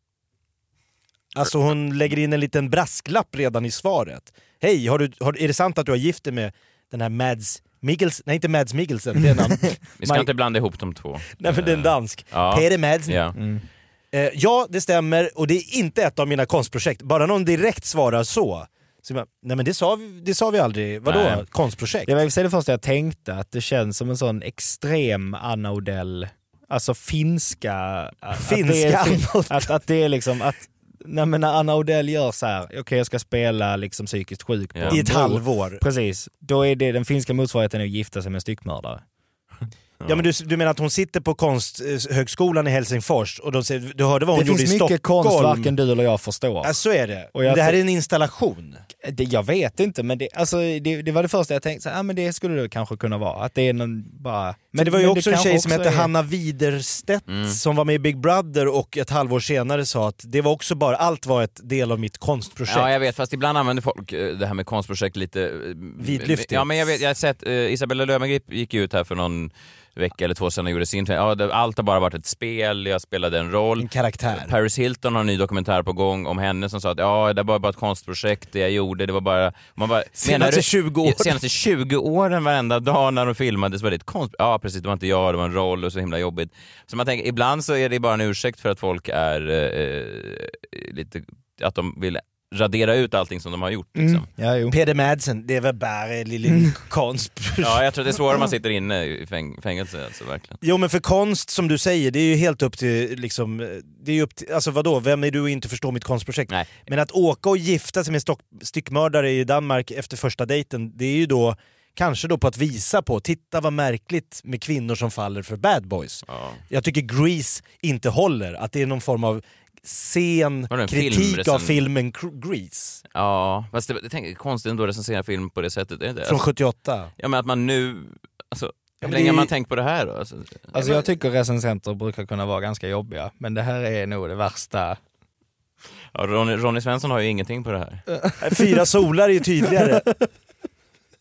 Alltså hon lägger in en liten brasklapp redan i svaret. Hej, har du, har, är det sant att du har gift dig med den här Mads Mikkelsen? Nej, inte Mads Mikkelsen, det är namn. Vi ska Mike- inte blanda ihop de två. Nej men det är en dansk. Ja. Peter Madsen. Ja. Eh, ja, det stämmer och det är inte ett av mina konstprojekt. Bara någon direkt svarar så. så man, nej men det sa vi, det sa vi aldrig. Vadå? Nej. Konstprojekt? Det var i och för sig det första jag tänkte, att det känns som en sån extrem Anna Odell, alltså finska... att- Finska att det är, Anna Odell. att, att det är liksom, att nej, men när Anna Odell gör så här, okej okay, jag ska spela liksom psykiskt sjuk på Ja. en I ett bro. halvår. Precis, då är det den finska motsvarigheten att gifta sig med en styckmördare. Ja men du, du menar att hon sitter på konsthögskolan i Helsingfors och de säger, du hörde vad hon Det gjorde i finns mycket Stockholm? konst varken du eller jag förstår. Ja, så är det. Och jag det här tror- är en installation. Det, jag vet inte, men det, alltså, det, det var det första jag tänkte, så här, ah, men det skulle det kanske kunna vara. Att det är någon bara... Men det var ju också en kanske tjej som också hette är- Hanna Widerstedt som var med i Big Brother och ett halvår senare sa att det var också bara, allt var ett del av mitt konstprojekt. Ja, jag vet, fast ibland använder folk eh, det här med konstprojekt lite... eh, Vidlyftigt. Ja, men jag vet, jag har sett, eh, Isabella Löwengrip gick ut här för någon vecka eller två sedan och gjorde sin... Ja, det, allt har bara varit ett spel, jag spelade en roll. En karaktär. Paris Hilton har en ny dokumentär på gång om henne som sa att ja, det var bara ett konstprojekt, det jag gjorde, det var bara... Man bara Senaste menar du- tjugo år. Senaste tjugo åren, varenda dag när de filmade så var det ett konst... Ja, precis, det var inte jag, det var en roll och så himla jobbigt. Så man tänker, ibland så är det bara en ursäkt för att folk är eh, lite... Att de vill radera ut allting som de har gjort. Liksom. Mm. Ja, jo. Peter Madsen, det är väl bara en liten konstprojekt. Ja, jag tror det är svårare om man sitter inne i fäng- fängelse, alltså, verkligen. Jo men för konst som du säger, det är ju helt upp till liksom, det är ju upp till, alltså vadå, vem är du att inte förstå mitt konstprojekt? Nej. Men att åka och gifta sig med stock, styckmördare i Danmark efter första dejten, det är ju då kanske då på att visa på, titta vad märkligt med kvinnor som faller för bad boys. Ja. Jag tycker Grease inte håller, att det är någon form av sen Var det en kritik filmrecen- av filmen Cr- Grease Ja, fast det, jag tänker konstigt ändå att recensera film på det sättet. Är det inte? från Alltså, sjuttioåtta. ja, men att man nu... Alltså, Ja, hur men länge det- har man tänkt på det här då? Alltså, Alltså jag tycker recensenter brukar kunna vara ganska jobbiga, men det här är nog det värsta. ja, Ronny, Ronny Svensson har ju ingenting på det här. Fyra solar är ju tydligare.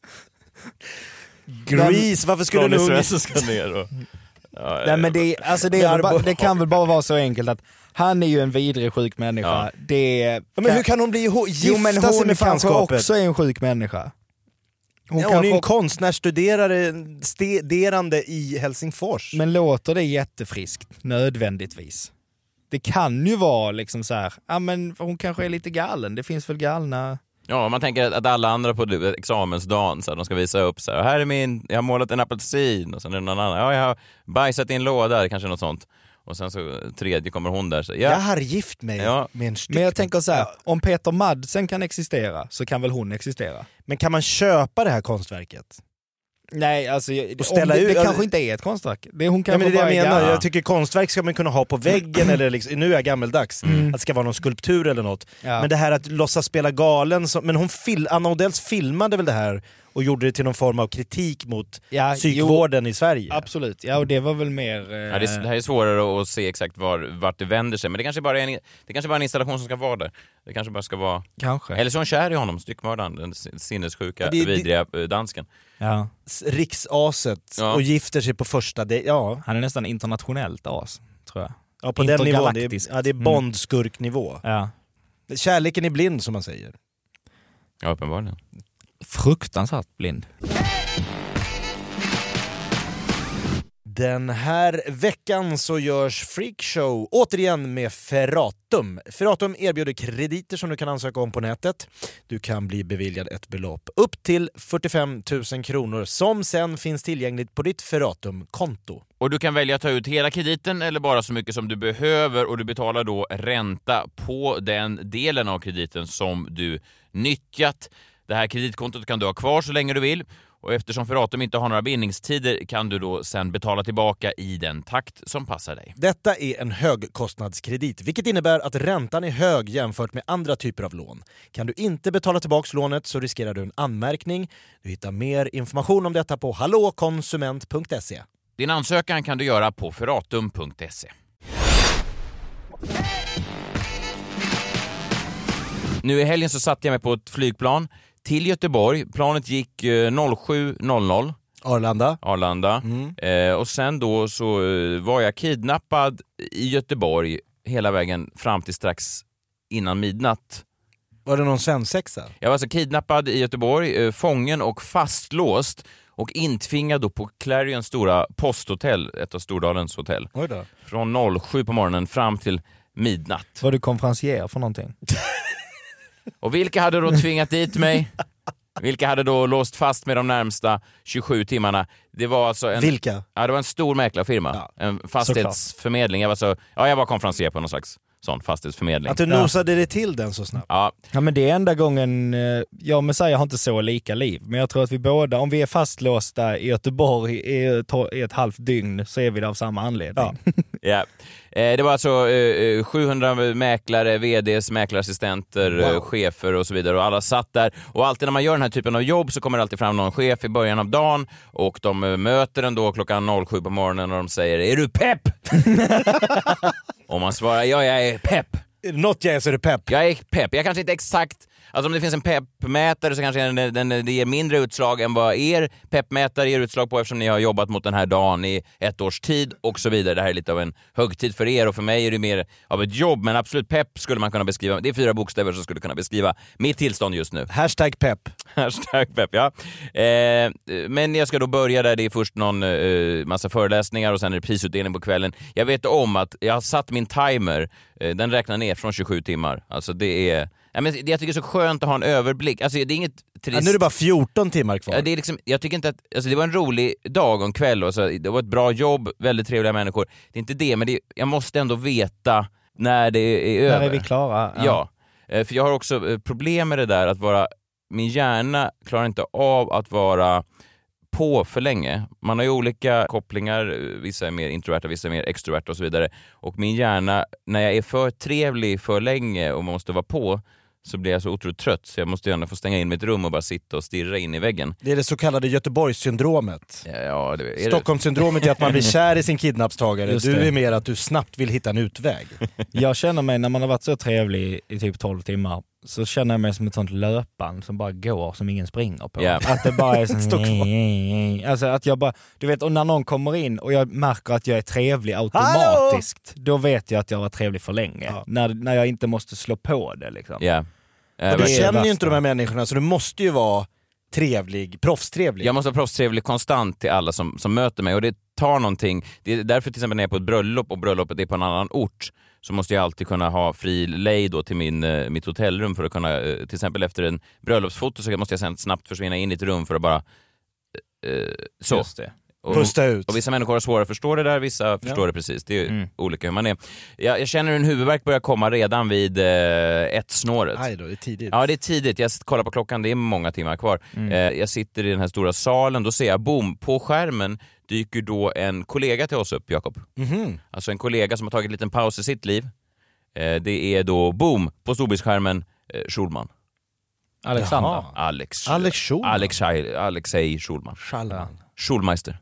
Grease, varför skulle Ronny du... Strössel ska ner och... Ja, Nej, men det, alltså det, är bara, det kan väl bara vara så enkelt att han är ju en vidrig sjuk människa. Ja. Det, ja, men hur kan hon bli ihop, gifta jo, men sig hon med kanske fanskapet? också är en sjuk människa. Hon, ja, hon är ju en konstnärsstuderande i Helsingfors. Men låter det jättefriskt, nödvändigtvis? Det kan ju vara liksom så här, ja men hon kanske är lite galen, det finns väl galna... Ja, man tänker att alla andra på examensdagen så här, de ska visa upp så här, här är min, jag har målat en apelsin och sen är det någon annan, ja jag har bajsat i en låda, kanske något sånt. Och sen så tredje kommer hon där så, ja. Jag har gift mig ja. med en styck. Men jag tänker så här, om Peter Madsen kan existera så kan väl hon existera. Men kan man köpa det här konstverket? Nej, alltså och ställa det, ut, det alltså, kanske inte är ett konstverk. Det, hon ja, kanske men det är bara det jag är menar. gammal. Jag tycker konstverk ska man kunna ha på väggen eller liksom, nu är jag gammeldags, mm. att det ska vara någon skulptur eller något. Ja. Men det här att låtsas spela galen, så, men hon fil, Anna Odells filmade väl det här och gjorde det till någon form av kritik mot ja, psykvården jo, i Sverige. Absolut, ja och det var väl mer... Eh... Ja, det, det här är svårare att se exakt var, vart det vänder sig, men det kanske bara är en, det kanske bara är en installation som ska vara där. Det kanske bara ska vara... Kanske. Eller så är hon kär i honom, styckmördaren, den sinnessjuka, det, vidriga det... dansken. Ja. Riksaset ja. och gifter sig på första... Det, ja. Han är nästan internationellt as, tror jag. Ja, på den nivån. Det är, ja, det är Bond-skurknivå. Mm. Ja. Kärleken är blind, som man säger. Ja, uppenbarligen. Fruktansvärt blind. Den här veckan så görs Freakshow återigen med Ferratum. Ferratum erbjuder krediter som du kan ansöka om på nätet. Du kan bli beviljad ett belopp upp till fyrtiofem tusen kronor som sen finns tillgängligt på ditt Ferratum-konto. Och du kan välja att ta ut hela krediten eller bara så mycket som du behöver och du betalar då ränta på den delen av krediten som du nyttjat. Det här kreditkontot kan du ha kvar så länge du vill. Och eftersom Ferratum inte har några bindningstider kan du då sen betala tillbaka i den takt som passar dig. Detta är en högkostnadskredit, vilket innebär att räntan är hög jämfört med andra typer av lån. Kan du inte betala tillbaka lånet så riskerar du en anmärkning. Du hittar mer information om detta på hallåkonsument punkt se. Din ansökan kan du göra på ferratum punkt se. Nu i helgen så satte jag mig på ett flygplan till Göteborg. Planet gick eh, sju noll noll. Arlanda. Arlanda. Mm. Eh, och sen då så eh, var jag kidnappad i Göteborg hela vägen fram till strax innan midnatt. Var det någon svensexa? Jag var alltså kidnappad i Göteborg, eh, fången och fastlåst och intvingad då på Clarions stora posthotell, ett av Stordalens hotell. Oj då. Från sju på morgonen fram till midnatt. Var du konferencier för någonting? Och vilka hade då tvingat dit mig? Vilka hade då låst fast med de närmsta tjugosju timmarna? Det var alltså en, vilka? Ja, det var en stor mäklarfirma. Ja, en fastighetsförmedling. Jag var, så, ja, jag var konferencier på någon slags sån fastighetsförmedling. Att du nosade ja. det till den så snabbt. Ja. Ja, men det är enda gången, jag och Messiah har inte så lika liv. Men jag tror att vi båda, om vi är fastlåsta i Göteborg i, i ett halvt dygn så är vi det av samma anledning. Ja. ja. Det var alltså eh, sjuhundra mäklare, vds, mäklarassistenter, wow. chefer och så vidare. Och alla satt där. Och alltid när man gör den här typen av jobb så kommer det alltid fram någon chef i början av dagen. Och de möter den då klockan sju på morgonen och de säger, är du pepp? Och man svarar, ja jag är pepp. Är det något jag är så är det pepp. Jag är pepp. Jag kanske inte exakt... Alltså om det finns en peppmätare så kanske den, den, det ger mindre utslag än vad er peppmätare ger utslag på eftersom ni har jobbat mot den här dagen i ett års tid och så vidare. Det här är lite av en högtid för er och för mig är det mer av ett jobb. Men absolut pepp skulle man kunna beskriva. Det är fyra bokstäver som skulle kunna beskriva mitt tillstånd just nu. Hashtag pepp. Hashtag pepp, ja. Eh, men jag ska då börja där. Det är först någon eh, massa föreläsningar och sen är det prisutdelning på kvällen. Jag vet om att jag har satt min timer. Eh, den räknar ner från tjugosju timmar. Alltså det är... Ja, men jag tycker det är så skönt att ha en överblick. Alltså det är inget trist. Ja, nu är det bara fjorton timmar kvar. Ja, det är liksom, jag tycker inte att, alltså det var en rolig dag och en kväll och så, det var ett bra jobb, väldigt trevliga människor. Det är inte det, men det, jag måste ändå veta när det är över. När är vi klara? Ja. ja, för jag har också problem med det där att vara, min hjärna klarar inte av att vara på för länge. Man har ju olika kopplingar, vissa är mer introverta, vissa är mer extroverta och så vidare. Och min hjärna, när jag är för trevlig för länge och man måste vara på, så blir jag så otroligt trött så jag måste gärna få stänga in mitt rum och bara sitta och stirra in i väggen. Det är det så kallade Göteborgssyndromet. Ja, det är Stockholmssyndromet är att man blir kär i sin kidnappstagare. Du är mer att du snabbt vill hitta en utväg. Jag känner mig, när man har varit så trevlig i typ tolv timmar så känner jag mig som ett sånt löpband som bara går som ingen springer på. Yeah. Att det bara är så alltså att jag bara, du vet, och när någon kommer in och jag märker att jag är trevlig automatiskt, Hallå! Då vet jag att jag var trevlig för länge. Ja. När, när jag inte måste slå på det liksom. Yeah. Och du känner ju inte de här människorna, så du måste ju vara trevlig, proffstrevlig. Jag måste vara proffstrevlig konstant till alla som, som möter mig, och det tar någonting. Det är därför till exempel när jag är på ett bröllop och bröllopet är på en annan ort, så måste jag alltid kunna ha fri lejd då till min, eh, mitt hotellrum för att kunna, eh, till exempel efter en bröllopsfoto så måste jag sen snabbt försvinna in i ett rum för att bara eh, så. Just det. Och, Pusta ut. Och vissa människor har svårare att förstå det där, vissa förstår ja. det precis. Det är mm. olika hur man är. Jag, jag känner en huvudvärk börjar komma redan vid eh, ett snåret. Aj då, det är tidigt. Ja, det är tidigt. Jag kollar på klockan, det är många timmar kvar. Mm. Eh, jag sitter i den här stora salen, då ser jag, boom, på skärmen dyker då en kollega till oss upp, Jakob. Mm-hmm. Alltså en kollega som har tagit en liten paus i sitt liv. Eh, det är då, boom, på storbildsskärmen, eh, Schulman. Alexander. Jaha. Alex. Alex Schulman. Alex, Alexej Schulman. Schulman. Schulmeister.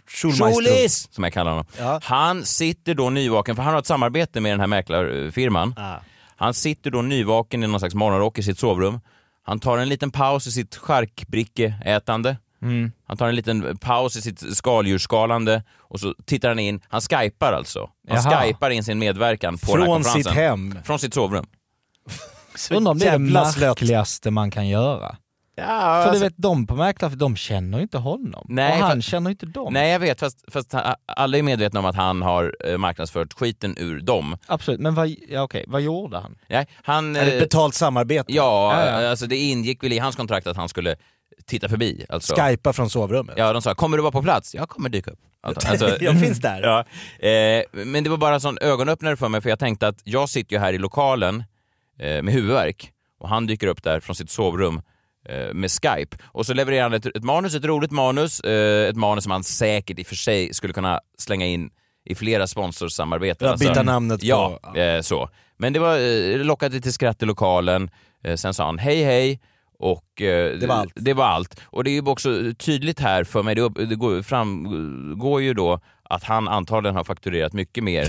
Schulis! Som jag kallar honom. Ja. Han sitter då nyvaken, för han har ett samarbete med den här mäklarfirman. Ah. Han sitter då nyvaken i någon slags morgonrock i sitt sovrum. Han tar en liten paus i sitt charkbrickeätande. Mm. Han tar en liten paus i sitt skaldjursskalande och så tittar han in. Han skypar alltså. Han Jaha. skypar in sin medverkan på Från den här konferensen. sitt hem. Från sitt sovrum. Undrar om det är det jävla slött. märkligaste man kan göra. Ja, för alltså, du vet, de på mäklare, de känner ju inte honom. Nej, och han för, känner inte dem. Nej, jag vet, fast, fast alla är medvetna om att han har eh, marknadsfört skiten ur dem. Absolut, men vad, ja, okej, vad gjorde han? Ja, han Är det ett betalt samarbete? Ja, ja, ja. Alltså det ingick väl i hans kontrakt att han skulle titta förbi. Alltså. Skypa från sovrummet? Ja, de sa, kommer du vara på plats? Jag kommer dyka upp. Alltså, jag finns där. Ja. Eh, men det var bara en sån ögonöppnare för mig, för jag tänkte att jag sitter ju här i lokalen eh, med huvudvärk och han dyker upp där från sitt sovrum eh, med Skype. Och så levererar han ett, ett manus, ett roligt manus, eh, ett manus som han säkert i och för sig skulle kunna slänga in i flera sponsorsamarbeten. Ja, byta alltså, namnet ja, på... Ja, eh, så. Men det var eh, lockade till skratt i lokalen. Eh, sen sa han hej hej. Och eh, det var allt. Det var allt. Och det är ju också tydligt här för mig, det, det går, framgår ju då att han antagligen har fakturerat mycket mer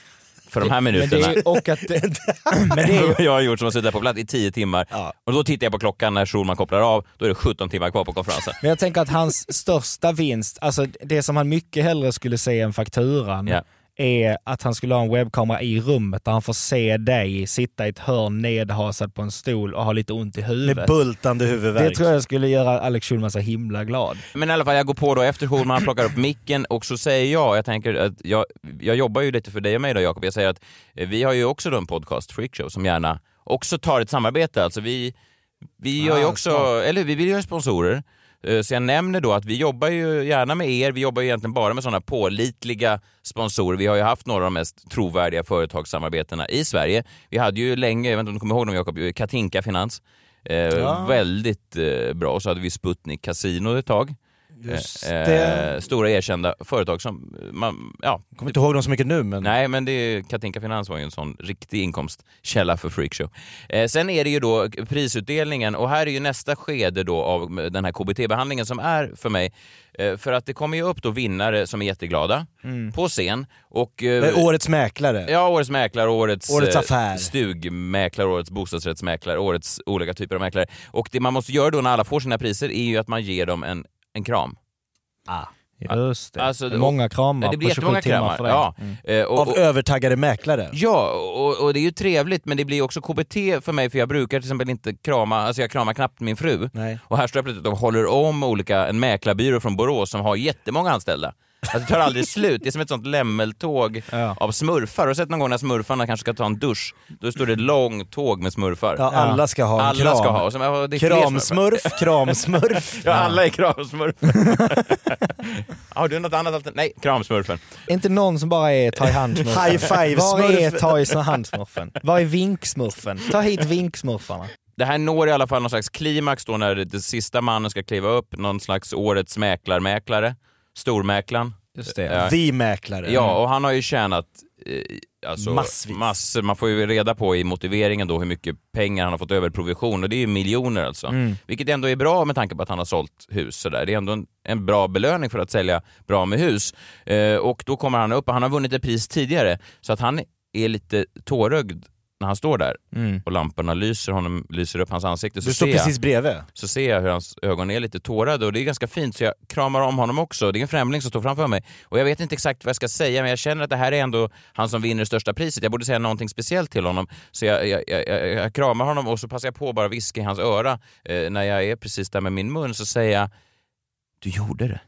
för de här minuterna. Men det är, och att det, men det är, jag har gjort som att sitta på plats i tio timmar. Ja. Och då tittar jag på klockan när Schulman kopplar av, då är det sjutton timmar kvar på konferensen. Men jag tänker att hans största vinst, alltså det som han mycket hellre skulle se än fakturan, Ja. är att han skulle ha en webbkamera i rummet där han får se dig sitta i ett hörn nedhasad på en stol och ha lite ont i huvudet. Med bultande huvudvärk. Det tror jag skulle göra Alex Schulman så himla glad. Men i alla fall, jag går på då efter Schulman, han plockar upp micken och så säger jag, jag tänker att jag, jag jobbar ju lite för dig och mig då, Jakob. Jag säger att vi har ju också då en podcast, Freakshow, som gärna också tar ett samarbete. Alltså vi, vi gör ju också, smart. Eller vi vill ju ha sponsorer. Så jag nämner då att vi jobbar ju gärna med er, vi jobbar ju egentligen bara med sådana pålitliga sponsorer. Vi har ju haft några av de mest trovärdiga företagssamarbetena i Sverige. Vi hade ju länge, jag vet inte om du kommer ihåg dem, Jakob, Katinka Finans. Eh, ja. Väldigt eh, bra. Och så hade vi Sputnik Casino ett tag. Just eh, det. Stora erkända företag som man, ja. Jag kommer inte ihåg dem så mycket nu, men... Nej, men det, Katinka Finans var ju en sån riktig inkomstkälla för Freakshow. Eh, sen är det ju då prisutdelningen, och här är ju nästa skede då av den här K B T-behandlingen som är för mig, eh, för att det kommer ju upp då vinnare som är jätteglada mm. på scen. Och, eh, årets mäklare. Ja, årets mäklare, årets, årets affär. stugmäklare, årets bostadsrättsmäklare, årets olika typer av mäklare. Och det man måste göra då när alla får sina priser är ju att man ger dem en en kram. Ah, just det. Alltså, många kramar. Det blir jättemånga kramar. För ja. Mm. Och, och, av övertaggade mäklare. Ja, och, och det är ju trevligt, men det blir också K B T för mig, för jag brukar till exempel inte krama, alltså jag kramar knappt min fru. Nej. Och här står jag plötsligt och håller om olika, en mäklarbyrå från Borås som har jättemånga anställda. Alltså det tar aldrig slut, det är som ett sånt lämmeltåg ja. av smurfar. Har du sett någon gång när smurfarna kanske ska ta en dusch? Då står det ett långt tåg med smurfar. Ja, alla ska ha en alla kram. Ska ha. Så, ja, det är kramsmurf, kramsmurf. Ja, alla är kramsmurfen. Har du något annat alternativ? Nej, kramsmurfen. Inte någon som bara är ta i handsmurfen. High five Var smurf. är ta i handsmurfen? Var är vinksmurfen? Ta hit vinksmurfarna. Det här når i alla fall någon slags klimax då när det sista mannen ska kliva upp, någon slags årets mäklarmäklare, stormäklaren. Just det. Ja. Vi mäklare. Ja, och han har ju tjänat eh, alltså, massvis. massor. Man får ju reda på i motiveringen då hur mycket pengar han har fått över provision, och det är ju miljoner alltså. Mm. Vilket ändå är bra med tanke på att han har sålt hus så där. Det är ändå en, en bra belöning för att sälja bra med hus. Eh, och då kommer han upp, och han har vunnit ett pris tidigare, så att han är lite tårögd när han står där Mm. och lamporna lyser, honom, lyser upp hans ansikte, så Du står ser, precis jag, bredvid. så ser jag hur hans ögon är lite tårade och det är ganska fint, så jag kramar om honom också. Det är en främling som står framför mig och jag vet inte exakt vad jag ska säga, men jag känner att det här är ändå han som vinner det största priset. Jag borde säga någonting speciellt till honom, så jag, jag, jag, jag, jag kramar honom och så passar jag på att bara viska i hans öra. Eh, när jag är precis där med min mun så säger jag: du gjorde det.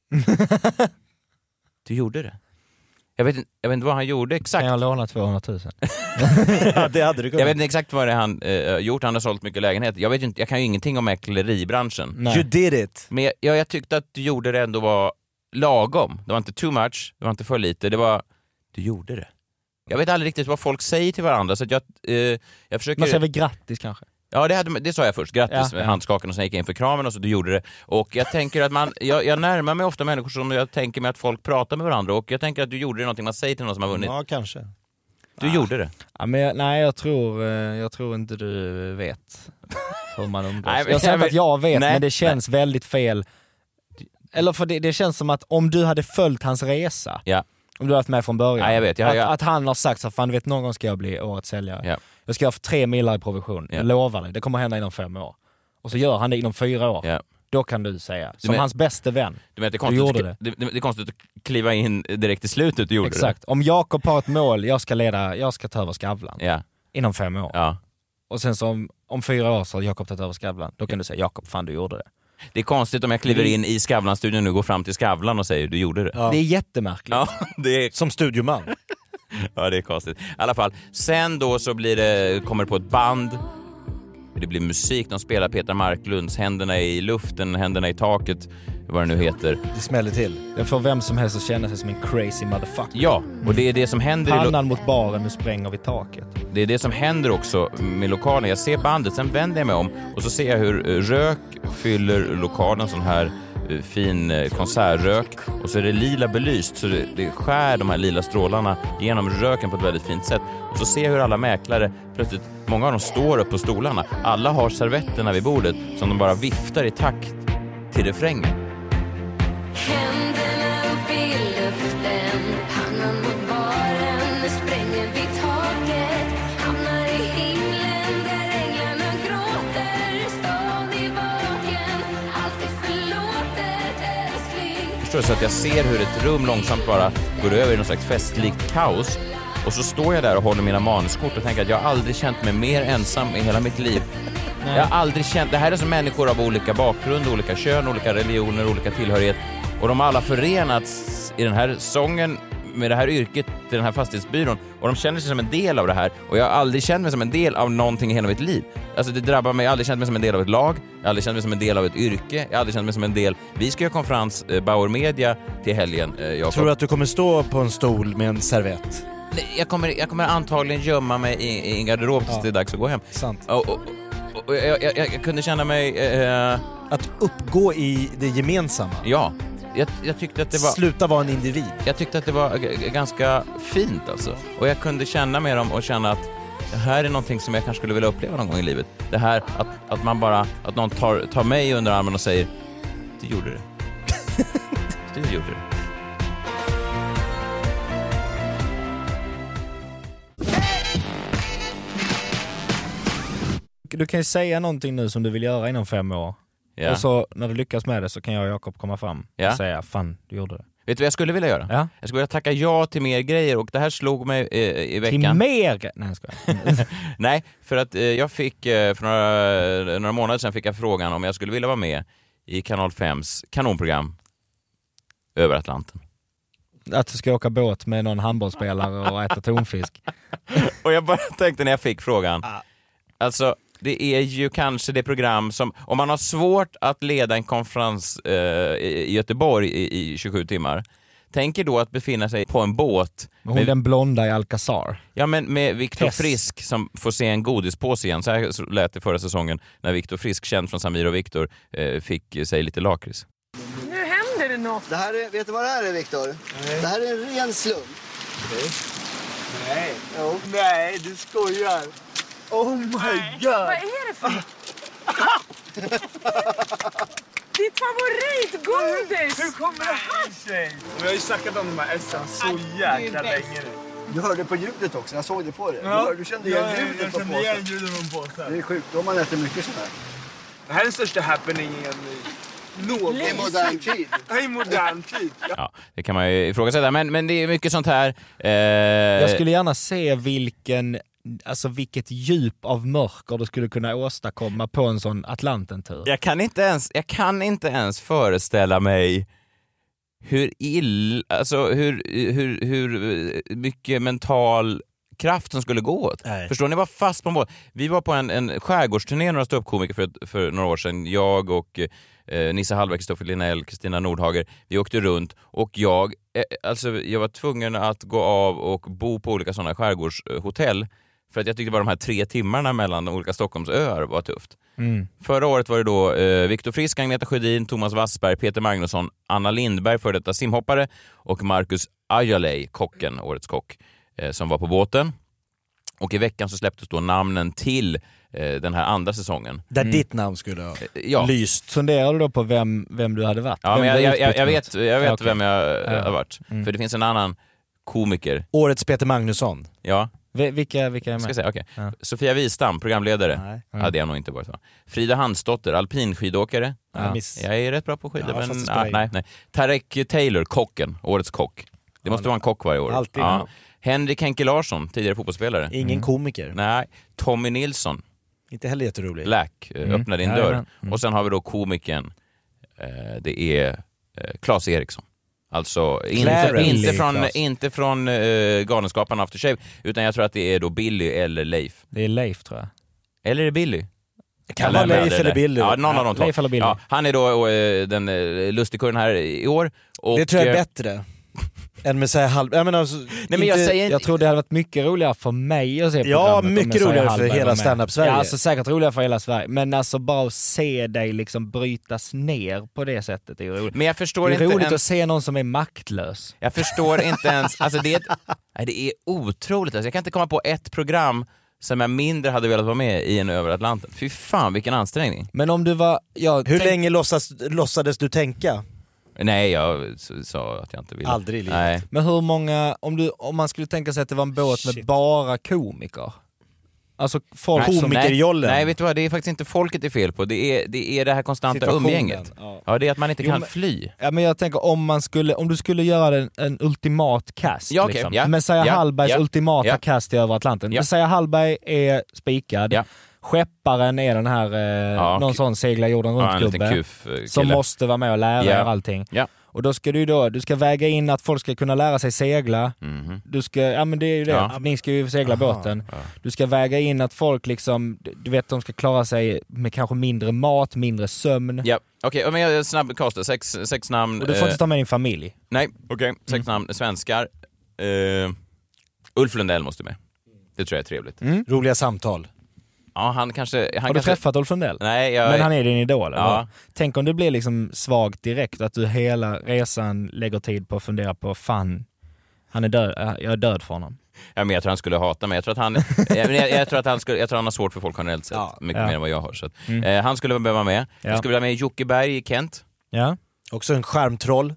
Du gjorde det. Jag vet, inte, jag vet inte vad han gjorde exakt. Kan jag låna tvåhundratusen? Ja, det hade du kunnat. Jag vet inte exakt vad det är han eh, gjort. Han har sålt mycket lägenhet. Jag vet inte, jag kan ju ingenting om mäkleribranschen. Nej. You did it. Men jag, jag, jag tyckte att du gjorde det ändå var lagom. Det var inte too much, det var inte för lite. Det var, du gjorde det. Jag vet aldrig riktigt vad folk säger till varandra, så att jag, eh, jag försöker... Man säger väl grattis kanske? Ja, det, hade, det sa jag först. Grattis Ja, med ja. handskaken, och sen gick jag in för kramen och så du gjorde det. Och jag tänker att man, jag, jag närmar mig ofta människor som jag tänker mig att folk pratar med varandra, och jag tänker att du gjorde det, någonting man säger till någon som har vunnit. Ja, kanske. Du Ah. gjorde det. Ja, men jag, nej, jag tror, eh, jag tror inte du vet hur man umgås. Nej, men- jag säger inte att jag vet, Nej, men det känns väldigt fel. Eller för det, det känns som att om du hade följt hans resa, Ja. om du hade varit med från början, Ja, jag vet. Jag- att, jag- att han har sagt så fan du vet, någon gång ska jag bli årets säljare. Ja. Jag ska ha tre millar i provision, Ja. jag lovar dig, det kommer hända inom fem år. Och så gör han det inom fyra år. Ja. Då kan du säga, som men- hans bästa vän. Du vet, det, är Du konstigt, gjorde det. Det, det är konstigt att kliva in direkt i slutet, du gjorde Exakt. Om Jakob har ett mål, jag ska leda, jag ska ta över Skavlan det. Ja. inom fem år. Ja. Och sen så om, om fyra år så har Jakob tagit över Skavlan. Då kan du säga, Jakob, fan du gjorde det. Det är konstigt om jag kliver in i Skavlan-studion nu, går fram till Skavlan och säger du gjorde det. Ja. Det är jättemärkligt. Ja, det är, Som studioman. ja, det är konstigt. I alla fall, sen då så blir det, kommer det på ett band. Det blir musik, de spelar Peter Marklunds Händerna i luften, händerna i taket, vad det nu heter. Det smäller till. Det får vem som helst att känna sig som en crazy motherfucker. Ja, och det är det som händer i lo- Pannan mot baren, nu spränger vi taket. det är det som händer också med lokalen. Jag ser bandet, sen vänder jag mig om och så ser jag hur eh, rök fyller lokalen, sån här eh, fin eh, konsertrök, och så är det lila belyst, så det, det skär de här lila strålarna genom röken på ett väldigt fint sätt. Och så ser jag hur alla mäklare plötsligt, många av dem står upp på stolarna, alla har servetterna vid bordet som de bara viftar i takt till refrängen. Händerna upp i luften, pannan mot baren, nu spränger vi taket, hamnar i himlen där änglarna gråter, stad i baken, allt är förlåtet älskling. Förstår du, så att jag ser hur ett rum långsamt bara går över i någon slags festlikt kaos. Och så står jag där och håller mina manuskort och tänker att jag har aldrig känt mig mer ensam i hela mitt liv. Nej. Jag har aldrig känt, det här är som människor av olika bakgrund, olika kön, olika religioner, olika tillhörighet. Och de har alla förenats i den här sången, med det här yrket, till den här fastighetsbyrån. Och de känner sig som en del av det här. Och jag har aldrig känt mig som en del av någonting i hela mitt liv. Alltså det drabbar mig, jag har aldrig känt mig som en del av ett lag. Jag har aldrig känt mig som en del av ett yrke. Jag har aldrig känt mig som en del. Vi ska göra konferens, eh, Bauer Media, till helgen, eh, Jakob. Tror du att du kommer stå på en stol med en servett? Nej, Jag kommer, jag kommer antagligen gömma mig i, i en garderob tills Ja. det är dags att gå hem. Sant. Och, och, och, och jag, jag, jag kunde känna mig... Eh, Att uppgå i det gemensamma. ja, jag, jag, tyckte att det var, Sluta vara en individ. jag tyckte att det var g- g- ganska fint alltså. Och jag kunde känna med dem och känna att det här är någonting som jag kanske skulle vilja uppleva någon gång i livet. Det här att, att man bara, att någon tar, tar mig under armen och säger du gjorde det. Du gjorde det. Du kan ju säga någonting nu som du vill göra inom fem år. Ja. Och så när du lyckas med det så kan jag och Jakob komma fram Ja. och säga, fan du gjorde det. Vet du vad jag skulle vilja göra? Ja. Jag skulle vilja tacka ja till mer grejer, och det här slog mig eh, i Till veckan. mer gre- Nej jag skojar. Nej, för att eh, jag fick eh, för några, några månader sedan fick jag frågan om jag skulle vilja vara med i Kanal fems kanonprogram Över Atlanten. Att du ska åka båt med någon handbollsspelare och äta tonfisk. Och jag bara tänkte när jag fick frågan, alltså det är ju kanske det program som, om man har svårt att leda en konferens eh, i Göteborg i, i tjugosju timmar, tänker då att befinna sig på en båt Hon med, den blonda i Alcazar. ja, men med Viktor Tess. Frisk som får se en godispåse igen. Så här lät det förra säsongen när Viktor Frisk, känd från Samir och Viktor, eh, fick sig lite lakrits. Nu händer det något. Det här är, vet du vad det här är, Viktor? Det här är en ren slump. Nej. Jo. Nej, du skojar. Oh my god. Vad är det för... Ditt favoritgodis! Hur kommer det här sig? Vi har ju snackat om de här essen så jäkla länge nu. Du hörde på ljudet också, jag såg det på det. Ja, Du, hör, du kände igen ja, ljudet jag på kände igen påsen. ljudet på påsen. Det är sjukt, då man äter mycket sånt här. Det här är den största happeningen någonsin. I modern tid. I modern tid. Ja, det kan man ju ifrågasätta, men, men det är mycket sånt här. Eh, Jag skulle gärna se vilken, alltså vilket djup av mörker du skulle kunna åstadkomma på en sån Atlantentur. jag, kan inte ens, jag kan inte ens föreställa mig hur ill, alltså hur, hur, hur mycket mental kraft som skulle gå åt. Nej. Förstår ni, var fast på en båt. Vi var på en, en skärgårdsturné, några ståuppkomiker för, för några år sedan. Jag och eh, Nisse Hallberg, Kristoffer Linell, Kristina Nordhager. Vi åkte runt och jag, eh, alltså jag var tvungen att gå av och bo på olika sådana skärgårdshotell. För att jag tyckte bara de här tre timmarna mellan de olika Stockholmsöar var tufft. Mm. Förra året var det då eh, Viktor Frisk, Agneta Sjödin, Thomas Wassberg, Peter Magnusson, Anna Lindberg, för detta simhoppare, och Marcus Ajalay, kocken, årets kock, eh, som var på båten. Och i veckan så släpptes då namnen till eh, den här andra säsongen. Där ditt namn skulle ha Ja, lyst. Funderar du då på vem, vem du hade varit? ja Vem men du jag, hade jag, jag, utbytt jag mot? vet, jag vet Ja, okej. vem jag eh, Ja. har varit. Mm. För det finns en annan komiker. Årets Peter Magnusson. Ja, Vi- Vilka, vilka är ska med? jag säga, okej. Ja. Sofia Wistam, programledare. Nej. Hade jag nog inte varit, va? Frida Hansdotter, alpinskidåkare. Jag miss... Jag är rätt bra på skidor, Ja, fast men det spelar ah, in. nej, nej. Tarek Taylor, kocken, årets kock. Det måste vara en kock varje år. Alltid. Ja. Henrik Henke Larsson, tidigare fotbollsspelare. Ingen komiker. Nej, Tommy Nilsson, Inte heller jätterolig. Black, eh, Mm. öppna din Jajamän. dörr. Mm. Och sen har vi då komikern, eh, det är eh, Claes Eriksson. Alltså inte, Clarence. inte från, Claes. inte från eh, Galenskaparna After Shave, utan jag tror att det är då Billy eller Leif. Det är Leif, tror jag. Eller är det Billy? Kan vara Leif eller Billy. Ja, någon av de två. Leif eller Billy. Ja, han är då eh, den eh, lustigkurren här i år. Och, Det tror jag är eh, bättre. Än med säga halv... Jag menar, alltså, Nej, men jag inte- säger inte... Jag tror det hade varit mycket roligare för mig att se Ja, programmet om mycket Messiah roligare för Hallberg hela var med. stand-up-Sverige. Ja, alltså säkert roligare för hela Sverige. Men alltså bara att se dig liksom brytas ner på det sättet är ju roligt. Men jag förstår Det är inte roligt ens... att se någon som är maktlös. Jag förstår inte ens... Alltså det är, ett, nej, det är otroligt. Alltså jag kan inte komma på ett program som jag mindre hade velat vara med i än Över Atlanten. Fy fan, vilken ansträngning. Men om du var... Jag Hur tänk- länge låtsas, låtsades du tänka? Nej, jag s- sa att jag inte ville. Aldrig i livet. Nej. Men hur många... Om, du, om man skulle tänka sig att det var en båt med Shit. bara komiker. Alltså folk Nej, som... komikerjollen. Nej, vet du vad? Det är faktiskt inte folket det är fel på. Det är det, är det här konstanta Situationen, umgänget. ja. Ja, det är att man inte Jo, kan men- fly. Ja, men jag tänker om man skulle, om du skulle göra en, en ultimat cast. Ja, okej, liksom. ja, Messiah ja, Hallbergs ja, ultimata ja. cast i Över Atlanten. Ja. Messiah Hallberg är spikad. Ja. Skepparen är den här, eh, Ja, någon k- sån segla jorden Ja, en liten runt-gubbe. kuf, eh, Som kille. måste vara med och lära Ja. er allting. Ja. Och då ska du då, du ska väga in att folk ska kunna lära sig segla. Mhm. Du ska, ja men det är ju det, Ja. ni ska ju segla båten. Du ska väga in att folk liksom, du vet de ska klara sig med kanske mindre mat, mindre sömn. Ja, okej, men jag snabb castar. Sex, sex namn. Och du får eh, inte ta med din familj. Nej, okej. Sex namn. Svenskar. Uh, Ulf Lundell måste med. Det tror jag är trevligt. Roliga samtal. Ja, han kanske... Han Har du kanske... träffat Ulf Lundell? Nej, jag... Men han är din idol, eller? Ja. Tänk om det blir liksom svagt direkt, att du hela resan lägger tid på att fundera på, fan, han är död, äh, jag är död för honom. Ja, men jag tror han skulle hata mig. Jag tror att han, jag, jag, jag tror att han, skulle, jag tror han har svårt för folk generellt sett. Ja. Mycket Ja. mer än vad jag har. Så att, Mm. eh, han skulle behöva vara med. Ja. Jag skulle vilja ha med Jocke Berg i Kent. Ja. Också en skärmtroll.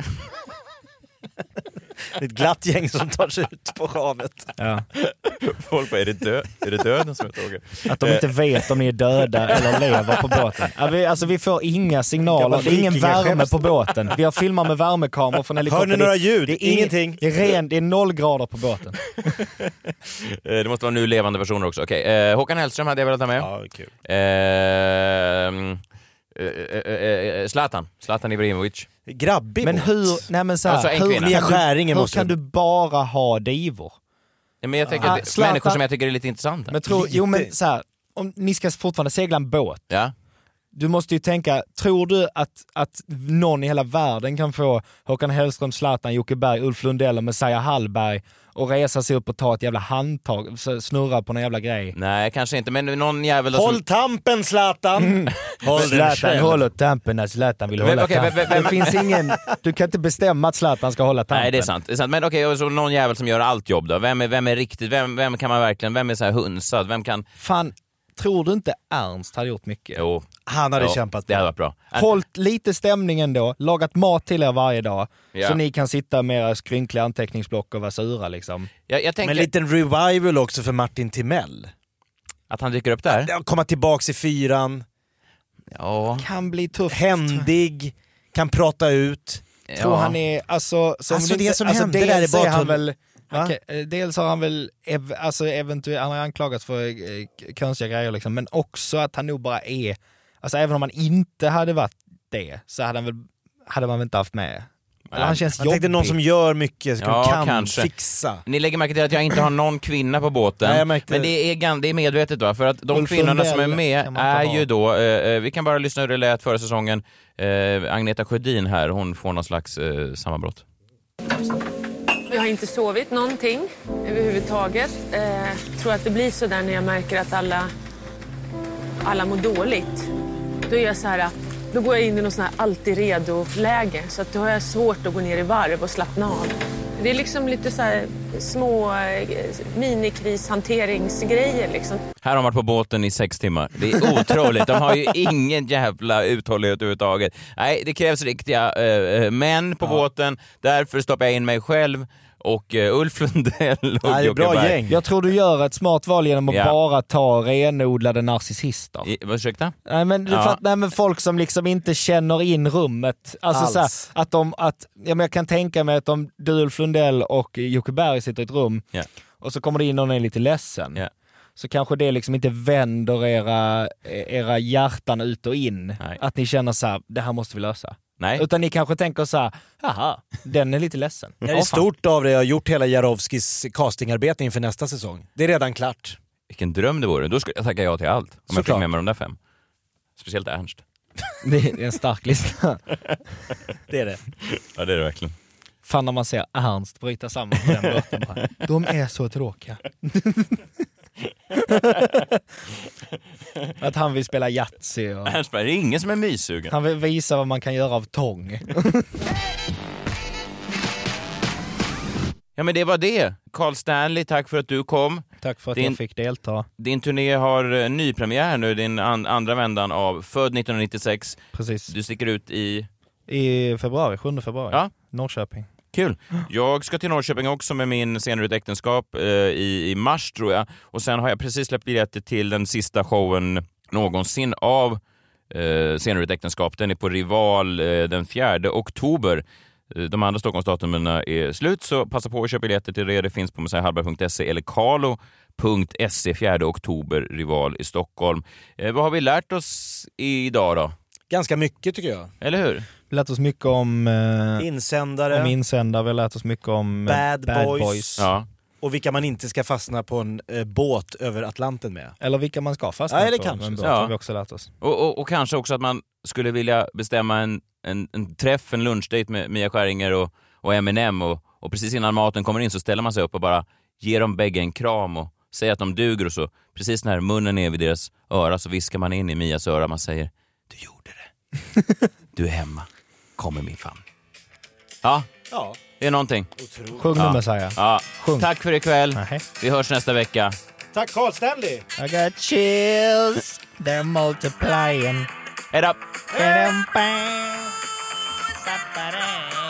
Ett glatt gäng som tar sig ut på havet. Ja. Folk bara, är det, dö- är det döden som jag frågar? Att de inte vet om ni är döda eller lever på båten. Ja, vi, alltså vi får inga signaler, det är ingen värme på båten. Vi har filmat med värmekameror från helikoptern. Hör ni några ljud? Det är ing- Ingenting. Det är, ren, det är noll grader på båten. Eh, det måste vara nu levande personer också. Okej, eh, Håkan Hellström hade jag velat ha med. Ja, kul. Eh, eh, eh, eh, Zlatan. Zlatan Ibrahimovic. Grabbig Men båt. hur, nej men så här, Alltså, en hur, kvinna. Mia kan du, Skäringer hur måste- kan du bara ha divor? Ja, men jag tänker Ah, att det, Zlatan- människor som jag tycker är lite intressanta. Men tro, jo men så här, om ni ska fortfarande segla en båt, Ja. du måste ju tänka, tror du att, att någon i hela världen kan få Håkan Hellström, Zlatan, Jocke Berg, Ulf Lundell och Messiah Hallberg och resa sig upp och ta ett jävla handtag, så snurra på någon jävla grej? Nej, kanske inte, men någon jävel då Håll som... tampen, Zlatan! Håll den Zlatan själv. håller tampen när Zlatan vill Vem- hålla okej, tampen. vem- vem- Det finns ingen, du kan inte bestämma att Zlatan ska hålla tampen. Nej, det är sant. Det är sant. Men okej, och så någon jävel som gör allt jobb då. Vem är, vem är riktigt, vem, vem kan man verkligen, vem är så här hunsad? Vem kan... Fan, tror du inte Ernst hade gjort mycket? Jo. Han hade Jo, kämpat. Det hade varit bra. Hållt lite stämningen då, lagat mat till er varje dag, Ja. så ni kan sitta med era skrynkliga anteckningsblock och vara sura liksom. Jag, jag tänker Men en liten revival också för Martin Timell. att han dyker upp där. Ja, komma tillbaks i fyran, Ja. Kan bli tufft. händig, kan prata ut. Tror ja. han är, alltså, som Alltså, du det inte, som alltså hände där dels är bara är han att- väl, Va? okej, eh, dels har han väl, ev, alltså eventuellt, han har anklagats för eh, konstiga grejer liksom, men också att han nog bara är, alltså även om han inte hade varit det, så hade han väl, hade man väl inte haft med. Eller han känns Jag jobbig. tänkte någon som gör mycket, som Ja, kan kanske. fixa. Ni lägger märke till att jag inte har någon kvinna på båten. Nej, jag märkte men det. det är, gan- det är medvetet då, för att de Ulf kvinnorna som är Lundell med kan man inte är ha. ju då, eh, vi kan bara lyssna hur det lät förra säsongen, eh, Agneta Sjödin här, hon får någon slags eh, sammanbrott. Jag har inte sovit någonting överhuvudtaget. Eh, tror att det blir så där när jag märker att alla, alla mår dåligt. Då är jag så här, då går jag in i någon sån här alltid redo-läge. Så att då har jag svårt att gå ner i varv och slappna av. Det är liksom lite så här små eh, minikrishanteringsgrejer liksom. Här har de varit på båten i sex timmar. Det är otroligt. De har ju ingen jävla uthållighet överhuvudtaget. Nej, det krävs riktiga äh, män på ja. båten. Därför stoppar jag in mig själv och uh, Ulf Lundell och Nej, bra Berg. gäng. Jag tror du gör ett smart val genom att Ja. bara ta renodlade narcissister. I, vad ursäkta? Nej men, Ja. för att, nej men folk som liksom inte känner in rummet. Alltså Alls. så här, att de, att, ja, men jag kan tänka mig att om du, Ulf Lundell och Jocke Berg sitter i ett rum Ja. och så kommer det in någon och är lite ledsen. Ja. Så kanske det liksom inte vänder era, era hjärtan ut och in. Nej. Att ni känner så här, det här måste vi lösa. Nej. Utan ni kanske tänker så här, jaha, den är lite ledsen. Det är Åh, fan. stort av det. Jag har gjort hela Jarowskis castingarbete inför nästa säsong. Det är redan klart. Vilken dröm det vore. Då skulle jag tacka ja till allt. Om jag fick Såklart. med mig de där fem. Speciellt Ernst. Det är en stark lista. Det är det. Ja, det är det verkligen. Fan när man ser Ernst bryta samman på den båten. bara. De är så tråkiga. Att han vill spela Yatzy och Ernst bara, det är ingen som är myssugen. han vill visa vad man kan göra av tång. Ja, men det var det. Carl Stanley, tack för att du kom. Tack för att Din- jag fick delta. Din turné har eh, nypremiär nu, din an- andra vändan av Född nittonhundranittiosex. Precis. Du sticker ut i... I februari, sjunde februari. Ja. Norrköping. Kul. Jag ska till Norrköping också med min Senare ut äktenskap eh, i, i mars tror jag. Och sen har jag precis släppt biljetter till den sista showen någonsin av eh, Senare ut äktenskap. Den är på Rival eh, den fjärde oktober. Eh, De andra Stockholmsdatumen är slut, så passa på att köpa biljetter till det. Det finns på messiah hallberg punkt se eller carlo punkt se fjärde oktober, Rival i Stockholm. Eh, vad har vi lärt oss idag då? Ganska mycket tycker jag. Eller hur? Vi har lärt oss mycket om, eh, Insändare om insändare, vi har lärt oss mycket om eh, Bad boys. Ja. och vilka man inte ska fastna på en eh, båt över Atlanten med. Eller vilka man ska fastna Ja, eller på. kanske Men så. då Ja. har vi också lärt oss. Och, och, och kanske också att man skulle vilja bestämma en, en, en träff, en lunchdate med Mia Skäringer och, och Eminem och, och precis innan maten kommer in så ställer man sig upp och bara ger dem bägge en kram och säger att de duger och så. Precis när munnen är vid deras öra så viskar man in i Mias öra. Man säger, du gjorde det. Du är hemma. Kom i min famn. Ja, Ja, det är någonting. otroligt. Sjung Ja. nu Messiah. Ja. Sjung. Tack för ikväll. Nej. Vi hörs nästa vecka. Tack Carl Stanley! I got chills, they're multiplying. Hej då! Ba-dum-bam. Ba-ba-dam.